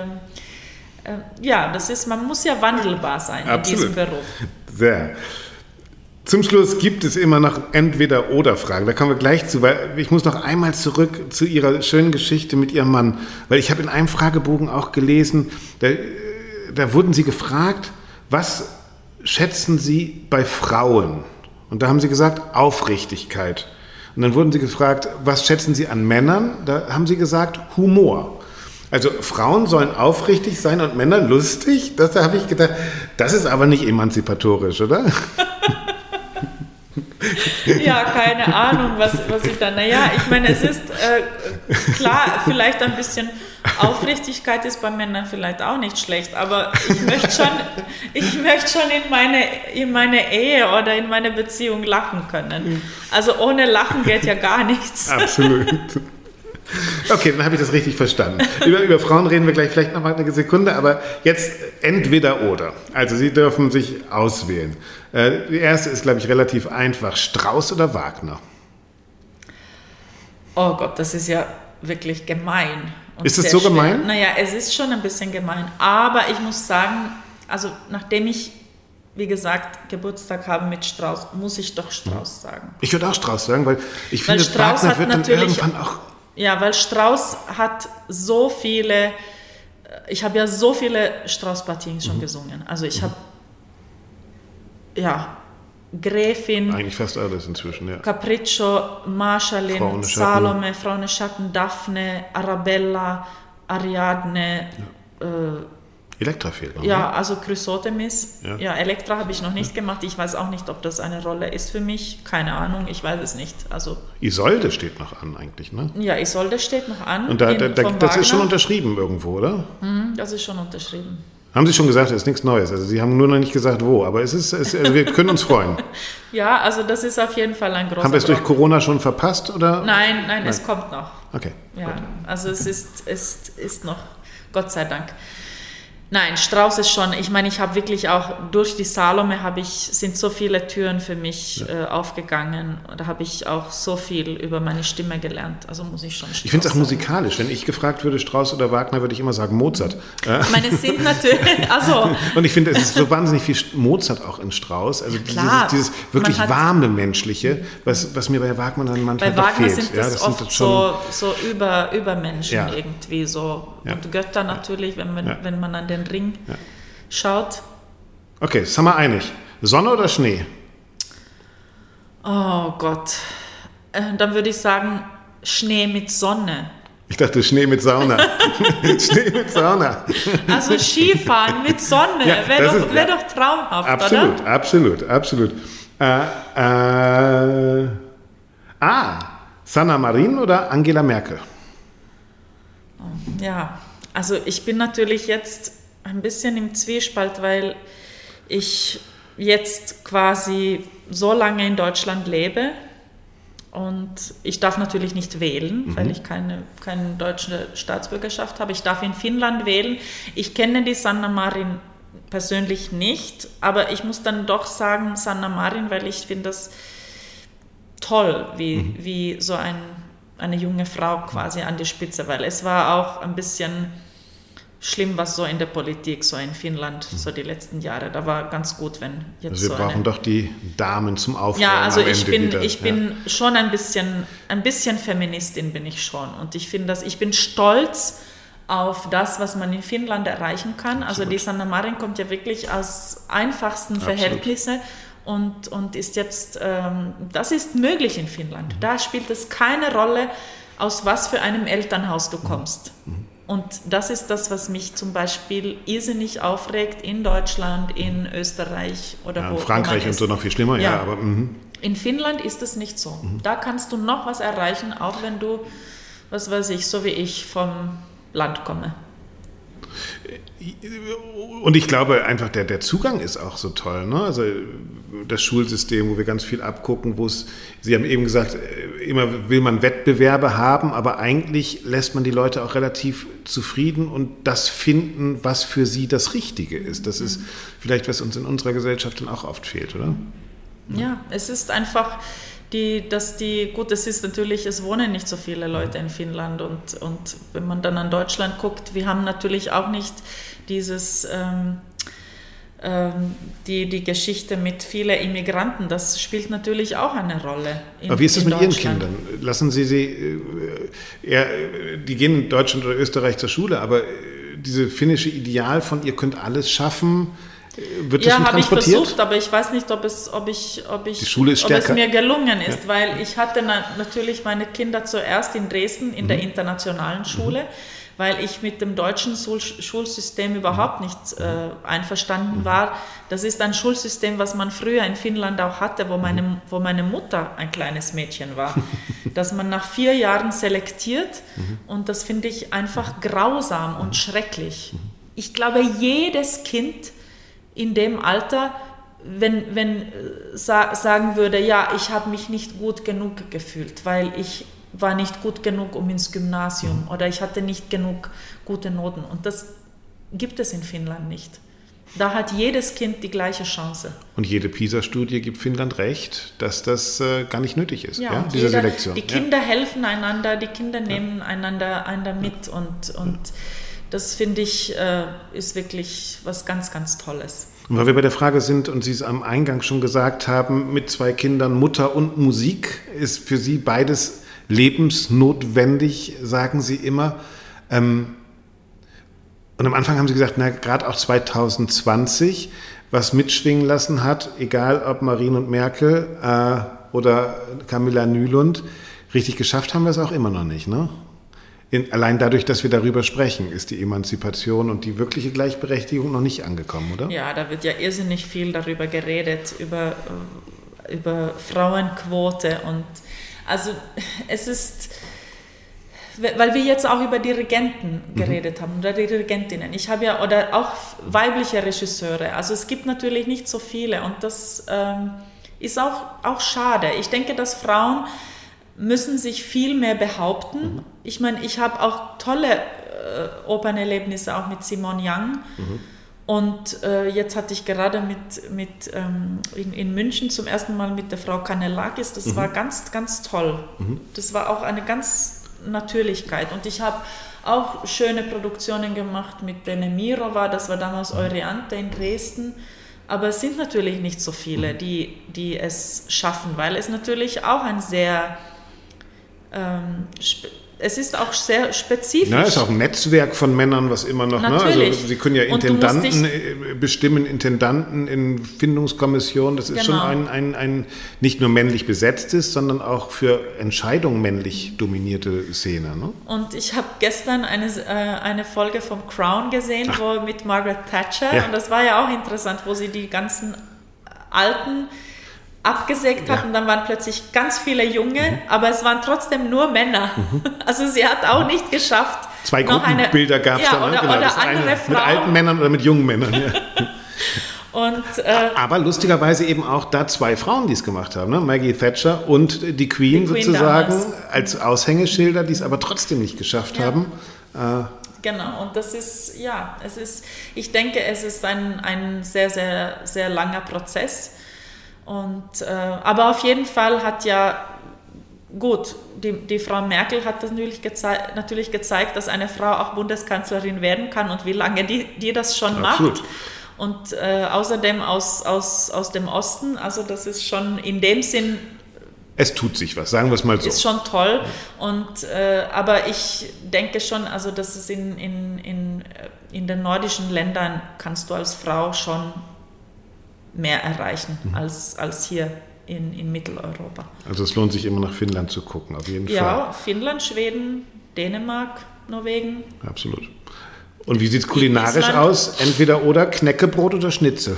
man muss ja wandelbar sein in diesem Beruf. Sehr. Zum Schluss gibt es immer noch Entweder-Oder-Fragen. Da kommen wir gleich zu, weil ich muss noch einmal zurück zu Ihrer schönen Geschichte mit Ihrem Mann. Weil ich habe in einem Fragebogen auch gelesen, da wurden Sie gefragt, was schätzen Sie bei Frauen? Und da haben Sie gesagt, Aufrichtigkeit. Und dann wurden Sie gefragt, was schätzen Sie an Männern? Da haben Sie gesagt, Humor. Also Frauen sollen aufrichtig sein und Männer lustig? Da habe ich gedacht, das ist aber nicht emanzipatorisch, oder? Ja, keine Ahnung, was ich da... Naja, ich meine, es ist klar, vielleicht ein bisschen Aufrichtigkeit ist bei Männern vielleicht auch nicht schlecht, aber ich möchte schon in meine Ehe oder in meine Beziehung lachen können. Also ohne Lachen geht ja gar nichts. Absolut. Okay, dann habe ich das richtig verstanden. Über Frauen reden wir gleich vielleicht noch mal eine Sekunde, aber jetzt entweder oder. Also Sie dürfen sich auswählen. Die erste ist, glaube ich, relativ einfach. Strauss oder Wagner? Oh Gott, das ist ja wirklich gemein. Ist es so schwer. Gemein? Naja, es ist schon ein bisschen gemein. Aber ich muss sagen, also nachdem ich, wie gesagt, Geburtstag habe mit Strauss, muss ich doch Strauss sagen. Ich würde auch Strauss sagen, weil ich finde, Wagner wird dann irgendwann auch... Ja, weil Strauss hat so viele, ich habe ja so viele Strauss-Partien schon gesungen. Also ich habe, Gräfin. Eigentlich fast alles inzwischen, ja. Capriccio, Marschallin, Salome, Frauenschatten, Daphne, Arabella, Ariadne. Elektra fehlt noch. Ja, also Chrysothemis. Ja, Elektra habe ich noch nicht gemacht. Ich weiß auch nicht, ob das eine Rolle ist für mich. Keine Ahnung, ich weiß es nicht. Also Isolde steht noch an eigentlich, ne? Ja, Isolde steht noch an. Und das ist schon unterschrieben irgendwo, oder? Das ist schon unterschrieben. Haben Sie schon gesagt, es ist nichts Neues. Also Sie haben nur noch nicht gesagt, wo. Aber also wir können uns freuen. Ja, also das ist auf jeden Fall ein großer Haben wir es durch Corona schon verpasst, oder? Nein, es kommt noch. Okay. Ja, gut. also es ist noch, Gott sei Dank. Nein, Strauss ist schon, ich meine, ich habe wirklich auch, durch die Salome sind so viele Türen für mich aufgegangen. Da habe ich auch so viel über meine Stimme gelernt. Also muss ich schon Strauss Ich finde es auch musikalisch. Wenn ich gefragt würde, Strauss oder Wagner, würde ich immer sagen Mozart. Ich meine, es sind natürlich, also... Und ich finde, es ist so wahnsinnig viel Mozart auch in Strauss. Also dieses wirklich warme Menschliche, was mir bei Wagner dann manchmal fehlt. Bei Wagner fehlt. sind das oft so Übermenschen irgendwie so. Ja. Und Götter natürlich, wenn man an den Ring schaut. Okay, sind wir einig. Sonne oder Schnee? Oh Gott. Dann würde ich sagen, Schnee mit Sonne. Ich dachte Schnee mit Sauna. Schnee mit Sauna. Also Skifahren mit Sonne, wäre doch traumhaft, absolut, oder? Absolut. Sanna Marin oder Angela Merkel? Ja, also ich bin natürlich jetzt ein bisschen im Zwiespalt, weil ich jetzt quasi so lange in Deutschland lebe und ich darf natürlich nicht wählen, weil ich keine deutsche Staatsbürgerschaft habe. Ich darf in Finnland wählen. Ich kenne die Sanna Marin persönlich nicht, aber ich muss dann doch sagen Sanna Marin, weil ich finde das toll, wie so eine junge Frau quasi an die Spitze, weil es war auch ein bisschen schlimm, was so in der Politik, so in Finnland, so die letzten Jahre. Da war ganz gut, wenn jetzt also wir brauchen doch die Damen zum Aufräumen. Ja, also am Ende ich bin schon ein bisschen Feministin bin ich schon. Und ich finde, ich bin stolz auf das, was man in Finnland erreichen kann. Also die Sanna Marin kommt ja wirklich aus einfachsten Verhältnissen und ist jetzt, das ist möglich in Finnland. Da spielt es keine Rolle, aus was für einem Elternhaus du kommst. Und das ist das, was mich zum Beispiel irrsinnig aufregt in Deutschland, in Österreich oder wo. In Frankreich und so noch viel schlimmer, ja. Aber, in Finnland ist es nicht so. Da kannst du noch was erreichen, auch wenn du, was weiß ich, so wie ich vom Land komme. Und ich glaube einfach, der Zugang ist auch so toll. Ne? Also das Schulsystem, wo wir ganz viel abgucken, Sie haben eben gesagt, immer will man Wettbewerbe haben, aber eigentlich lässt man die Leute auch relativ zufrieden und das finden, was für sie das Richtige ist. Das ist vielleicht, was uns in unserer Gesellschaft dann auch oft fehlt, oder? Ja, es ist einfach... es ist natürlich, es wohnen nicht so viele Leute in Finnland und wenn man dann an Deutschland guckt, wir haben natürlich auch nicht dieses, die Geschichte mit vielen Immigranten, das spielt natürlich auch eine Rolle. Aber wie ist das mit Ihren Kindern? Lassen Sie die gehen in Deutschland oder Österreich zur Schule, aber diese finnische Ideal von ihr könnt alles schaffen, wird das schon transportiert? Ja, habe ich versucht, aber ich weiß nicht, ob es mir gelungen ist, weil ich hatte natürlich meine Kinder zuerst in Dresden in der internationalen Schule, weil ich mit dem deutschen Schulsystem überhaupt nicht einverstanden war. Das ist ein Schulsystem, was man früher in Finnland auch hatte, wo meine Mutter ein kleines Mädchen war. Dass man nach 4 Jahren selektiert und das finde ich einfach grausam und schrecklich. Ich glaube, jedes Kind in dem Alter, wenn sagen würde, ja, ich habe mich nicht gut genug gefühlt, weil ich war nicht gut genug, um ins Gymnasium oder ich hatte nicht genug gute Noten. Und das gibt es in Finnland nicht. Da hat jedes Kind die gleiche Chance. Und jede PISA-Studie gibt Finnland recht, dass das gar nicht nötig ist, diese Selektion. Die Kinder helfen einander, die Kinder nehmen einander mit und das finde ich ist wirklich was ganz, ganz Tolles. Und weil wir bei der Frage sind und Sie es am Eingang schon gesagt haben, mit 2 Kindern, Mutter und Musik, ist für Sie beides lebensnotwendig, sagen Sie immer. Und am Anfang haben Sie gesagt, gerade auch 2020, was mitschwingen lassen hat, egal ob Marin und Merkel oder Camilla Nylund, richtig geschafft haben wir es auch immer noch nicht, ne? Allein dadurch, dass wir darüber sprechen, ist die Emanzipation und die wirkliche Gleichberechtigung noch nicht angekommen, oder? Ja, da wird ja irrsinnig viel darüber geredet, über Frauenquote. Und also es ist, weil wir jetzt auch über Dirigenten geredet haben oder Dirigentinnen. Ich habe ja, oder auch weibliche Regisseure. Also es gibt natürlich nicht so viele und das ist auch schade. Ich denke, dass Frauen müssen sich viel mehr behaupten. Ich meine, ich habe auch tolle Opernerlebnisse, auch mit Simone Young. Und jetzt hatte ich gerade in München zum ersten Mal mit der Frau Kanellakis. Das war ganz, ganz toll. Das war auch eine ganz Natürlichkeit. Und ich habe auch schöne Produktionen gemacht mit der Nemirova. Das war damals Euryanthe in Dresden. Aber es sind natürlich nicht so viele, die es schaffen, weil es natürlich auch ein sehr... es ist auch sehr spezifisch. Ja, es ist auch ein Netzwerk von Männern, was immer noch, ne? Also Sie können ja Intendanten bestimmen, Intendanten in Findungskommissionen. Das ist schon ein nicht nur männlich besetztes, sondern auch für Entscheidungen männlich dominierte Szene. Ne? Und ich habe gestern eine Folge vom Crown gesehen, wo mit Margaret Thatcher, und das war ja auch interessant, wo sie die ganzen Alten abgesägt hat und dann waren plötzlich ganz viele Junge, aber es waren trotzdem nur Männer. Also sie hat auch nicht geschafft. 2 Gruppenbilder gab es dann. Oder andere Frauen. Mit alten Männern oder mit jungen Männern. Ja. Und, aber lustigerweise eben auch da 2 Frauen, die es gemacht haben. Ne? Maggie Thatcher und die Queen sozusagen damals. Als Aushängeschilder, die es aber trotzdem nicht geschafft haben. Genau, und das ist, ich denke, es ist ein sehr, sehr, sehr langer Prozess. Und, aber auf jeden Fall hat ja gut, die Frau Merkel hat das natürlich gezeigt, dass eine Frau auch Bundeskanzlerin werden kann und wie lange die das schon macht. Und außerdem aus dem Osten, also das ist schon in dem Sinn... Es tut sich was, sagen wir es mal so. Ist schon toll. Und, aber ich denke schon, also dass es in den nordischen Ländern kannst du als Frau schon mehr erreichen als hier in Mitteleuropa. Also es lohnt sich immer nach Finnland zu gucken, auf jeden Fall. Ja, Finnland, Schweden, Dänemark, Norwegen. Absolut. Und wie sieht es kulinarisch aus? Entweder oder Knäckebrot oder Schnitzel?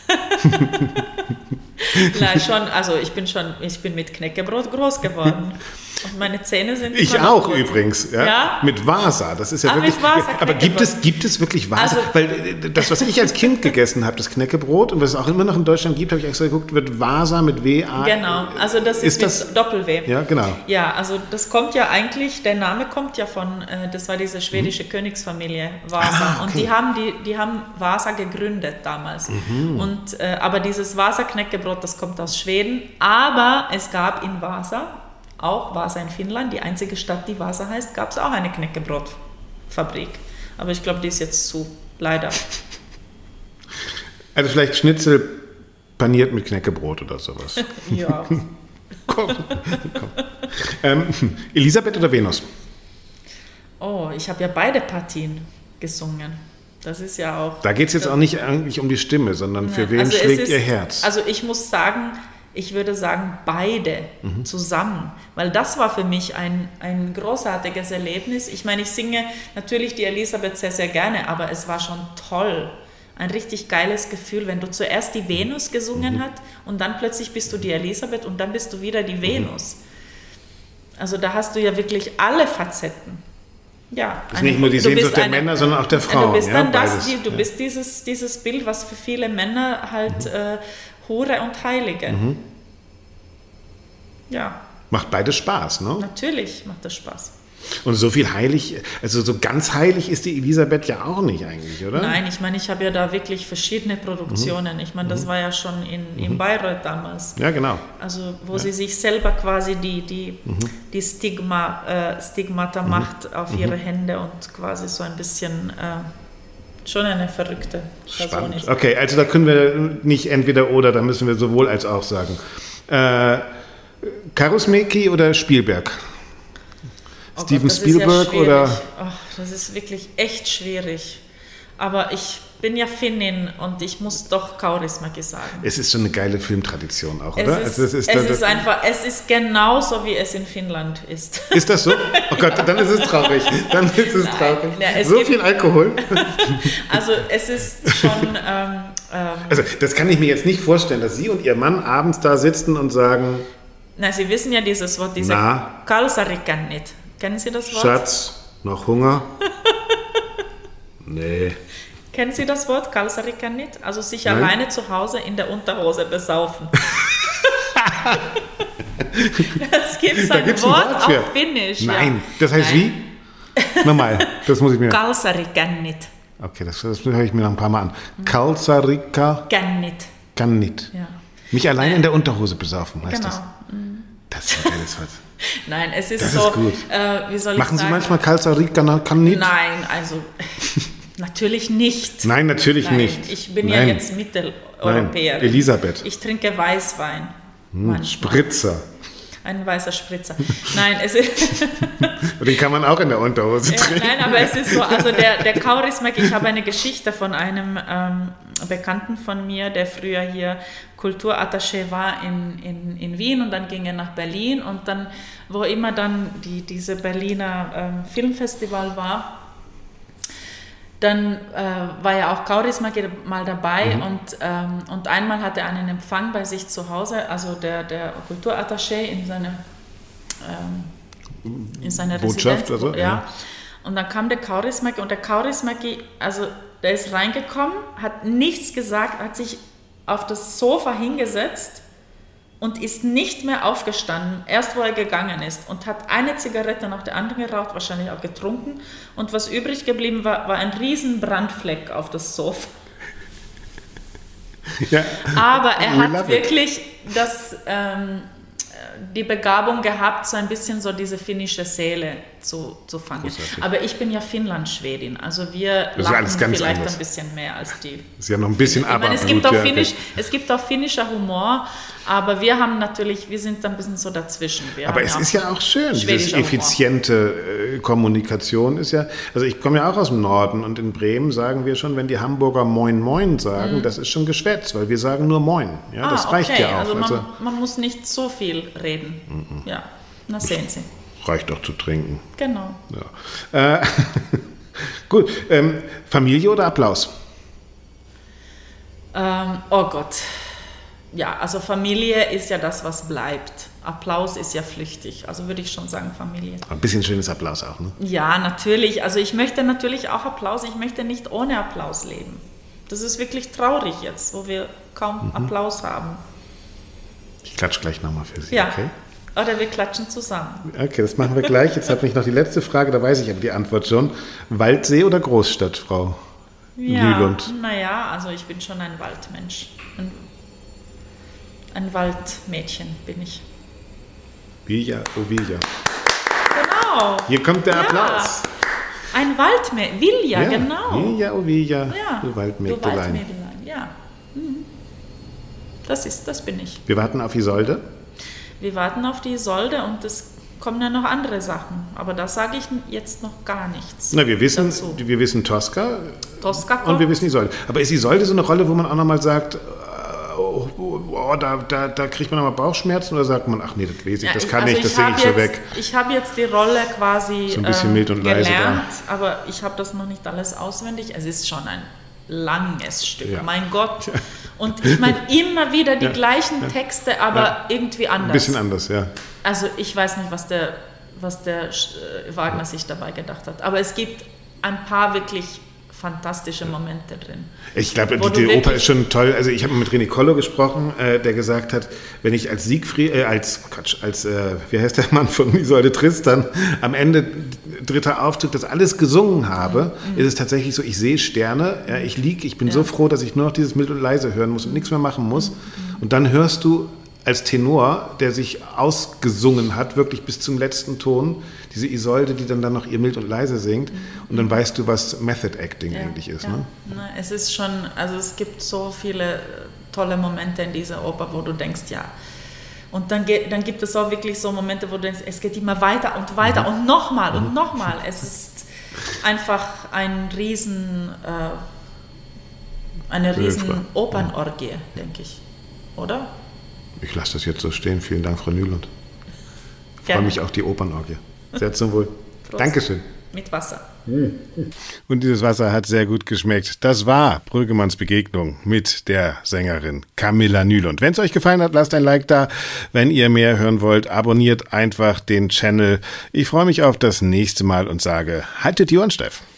Nein, schon, also ich bin mit Knäckebrot groß geworden. Und meine Zähne sind... Ich auch gut. Übrigens, ja? Mit Wasa. Das ist ja wirklich... Mit Wasa, aber gibt es wirklich Wasa? Also, weil das, was ich als Kind gegessen habe, das Knäckebrot, und was es auch immer noch in Deutschland gibt, habe ich extra geguckt, wird Wasa mit W-A... Genau, also das ist mit Doppel-W. Ja, genau. Ja, also das kommt ja eigentlich, der Name kommt ja von, das war diese schwedische Königsfamilie Wasa. Okay. Und die haben Wasa gegründet damals. Und, aber dieses Wasa-Knäckebrot, das kommt aus Schweden. Aber es gab in Wasa... Auch Vasa in Finnland, die einzige Stadt, die Vasa heißt, gab es auch eine Knäckebrotfabrik. Aber ich glaube, die ist jetzt zu, leider. Also vielleicht Schnitzel paniert mit Knäckebrot oder sowas. Ja. Komm. Elisabeth oder Venus? Oh, ich habe ja beide Partien gesungen. Das ist ja auch... Da geht es jetzt auch nicht eigentlich um die Stimme, sondern für wen schlägt ihr Herz? Also ich muss sagen... Ich würde sagen, beide zusammen, weil das war für mich ein großartiges Erlebnis. Ich meine, ich singe natürlich die Elisabeth sehr, sehr gerne, aber es war schon toll. Ein richtig geiles Gefühl, wenn du zuerst die Venus gesungen hast und dann plötzlich bist du die Elisabeth und dann bist du wieder die Venus. Also da hast du ja wirklich alle Facetten. Ja, das ist nicht nur die Sehnsucht der Männer, sondern auch der Frauen. Du bist dann bist dieses Bild, was für viele Männer halt... Hure und Heilige. Ja. Macht beides Spaß, ne? Natürlich macht das Spaß. Und so viel heilig, also so ganz heilig ist die Elisabeth ja auch nicht eigentlich, oder? Nein, ich meine, ich habe ja da wirklich verschiedene Produktionen. Ich meine, das war ja schon in Bayreuth damals. Ja, genau. Also wo sie sich selber quasi die Stigmata macht auf ihre Hände und quasi so ein bisschen... Schon eine verrückte Person Spannend. ist. Okay, also da können wir nicht entweder oder, da müssen wir sowohl als auch sagen. Karusmäki oder Spielberg? Steven Spielberg oder? Das ist wirklich echt schwierig. Aber ich bin ja Finnin und ich muss doch Kaurismäki sagen. Es ist schon eine geile Filmtradition auch, oder? Es ist genauso, wie es in Finnland ist. Ist das so? Oh Gott, dann ist es traurig. Ja, so viel Alkohol. Also es ist schon... also das kann ich mir jetzt nicht vorstellen, dass Sie und Ihr Mann abends da sitzen und sagen... Na, Sie wissen ja dieses Wort, Kalsarikannit. Kennen Sie das Wort? Schatz, noch Hunger? Nee. Kennen Sie das Wort Kalsarikannit? Also sich alleine zu Hause in der Unterhose besaufen. Das gibt es ein Wort auf Finnisch. Nein, das heißt wie? Nochmal, das muss ich mir... Kalsarikannit. Okay, das höre ich mir noch ein paar Mal an. Kalsarikannit. Ja. Mich allein in der Unterhose besaufen, heißt das. Das ist ein geiles Wort. Nein, es ist so... Ist gut. Wie soll ich Machen Sie manchmal Kalsarikannit? Nein, also... Natürlich nicht. Nein, natürlich nicht. Ich bin ja jetzt Mitteleuropäerin. Elisabeth. Ich trinke Weißwein. Spritzer. Ein weißer Spritzer. Nein, es ist... Den kann man auch in der Unterhose trinken. Nein, aber es ist so, also der Kaurismäki, ich habe eine Geschichte von einem Bekannten von mir, der früher hier Kulturattaché war in Wien und dann ging er nach Berlin und dann, wo immer dann diese Berliner Filmfestival war, dann war ja auch Kaurismäki mal dabei und einmal hatte er einen Empfang bei sich zu Hause, also der Kulturattaché in seine Botschaft, Residenz. Also, ja. Und dann kam der Kaurismäki und der Kaurismäki, also der ist reingekommen, hat nichts gesagt, hat sich auf das Sofa hingesetzt und ist nicht mehr aufgestanden, erst wo er gegangen ist und hat eine Zigarette nach der anderen geraucht, wahrscheinlich auch getrunken und was übrig geblieben war ein riesen Brandfleck auf das Sofa. Ja. Aber er hat wirklich das die Begabung gehabt, so ein bisschen so diese finnische Seele zu fangen. Großartig. Aber ich bin ja Finnland-Schwedin, also wir lachen vielleicht anders. Ein bisschen mehr als die. Sie haben noch ein bisschen es gibt auch finnischer Humor, aber wir sind ein bisschen so dazwischen. Aber es ist ja auch schön, diese effiziente Kommunikation ist ja, also ich komme ja auch aus dem Norden und in Bremen sagen wir schon, wenn die Hamburger Moin Moin sagen, das ist schon Geschwätz, weil wir sagen nur Moin. Ja, das reicht ja auch. Also man muss nicht so viel reden. Ja, na sehen Sie. Reicht doch zu trinken. Genau. Ja. Gut, Familie oder Applaus? Oh Gott. Ja, also Familie ist ja das, was bleibt. Applaus ist ja flüchtig, also würde ich schon sagen Familie. Ein bisschen schönes Applaus auch, ne? Ja, natürlich. Also ich möchte natürlich auch Applaus, ich möchte nicht ohne Applaus leben. Das ist wirklich traurig jetzt, wo wir kaum Applaus haben. Ich klatsche gleich nochmal für Sie, ja. Okay? Oder wir klatschen zusammen. Okay, das machen wir gleich. Jetzt habe ich noch die letzte Frage, da weiß ich aber die Antwort schon. Waldsee oder Großstadt, Frau Nylund? Naja, also ich bin schon ein Waldmensch. Ein Waldmädchen bin ich. Villa, oh Villa. Genau. Hier kommt der Applaus. Ein Waldmädchen, Villa, genau. Villa, oh Villa, ja. du Waldmädelein. Ja. Das bin ich. Wir warten auf Isolde. Wir warten auf die Isolde und es kommen ja noch andere Sachen. Aber da sage ich jetzt noch gar nichts. Na, wir wissen Tosca. Tosca kommt. Und wir wissen Isolde. Aber ist Isolde so eine Rolle, wo man auch nochmal sagt, da kriegt man nochmal Bauchschmerzen, oder sagt man, ach nee, das lese ich, das kann ich, das singe ich so weg. Ich habe jetzt die Rolle quasi so ein bisschen mild und leise gelernt, aber ich habe das noch nicht alles auswendig. Es ist schon ein langes Stück, mein Gott. Ja. Und ich meine immer wieder die gleichen Texte, aber irgendwie anders. Ein bisschen anders, ja. Also ich weiß nicht, was der Wagner sich dabei gedacht hat, aber es gibt ein paar wirklich fantastische Momente drin. Ich glaube, die Oper ist schon toll. Also ich habe mit René Collo gesprochen, der gesagt hat, wenn ich als Siegfried, wie heißt der Mann von Isolde Tristan, am Ende dritter Auftritt das alles gesungen habe, ist es tatsächlich so, ich sehe Sterne, ich bin so froh, dass ich nur noch dieses Mild und Leise hören muss und nichts mehr machen muss. Und dann hörst du als Tenor, der sich ausgesungen hat, wirklich bis zum letzten Ton, diese Isolde, die dann noch ihr Mild und Leise singt, und dann weißt du, was Method Acting eigentlich ist. Ja. Ne? Na, es ist schon, also es gibt so viele tolle Momente in dieser Oper, wo du denkst, ja. Und dann gibt es auch wirklich so Momente, wo du denkst, es geht immer weiter und weiter und nochmal und nochmal. Es ist einfach eine riesen Opernorgie, denke ich. Oder? Ich lasse das jetzt so stehen. Vielen Dank, Frau Nylund. Ich freue mich auf die Opernorgie. Sehr zum Wohl. Prost. Dankeschön. Mit Wasser. Und dieses Wasser hat sehr gut geschmeckt. Das war Brüggemanns Begegnung mit der Sängerin Camilla Nylund. Wenn es euch gefallen hat, lasst ein Like da. Wenn ihr mehr hören wollt, abonniert einfach den Channel. Ich freue mich auf das nächste Mal und sage, haltet die Ohren steif.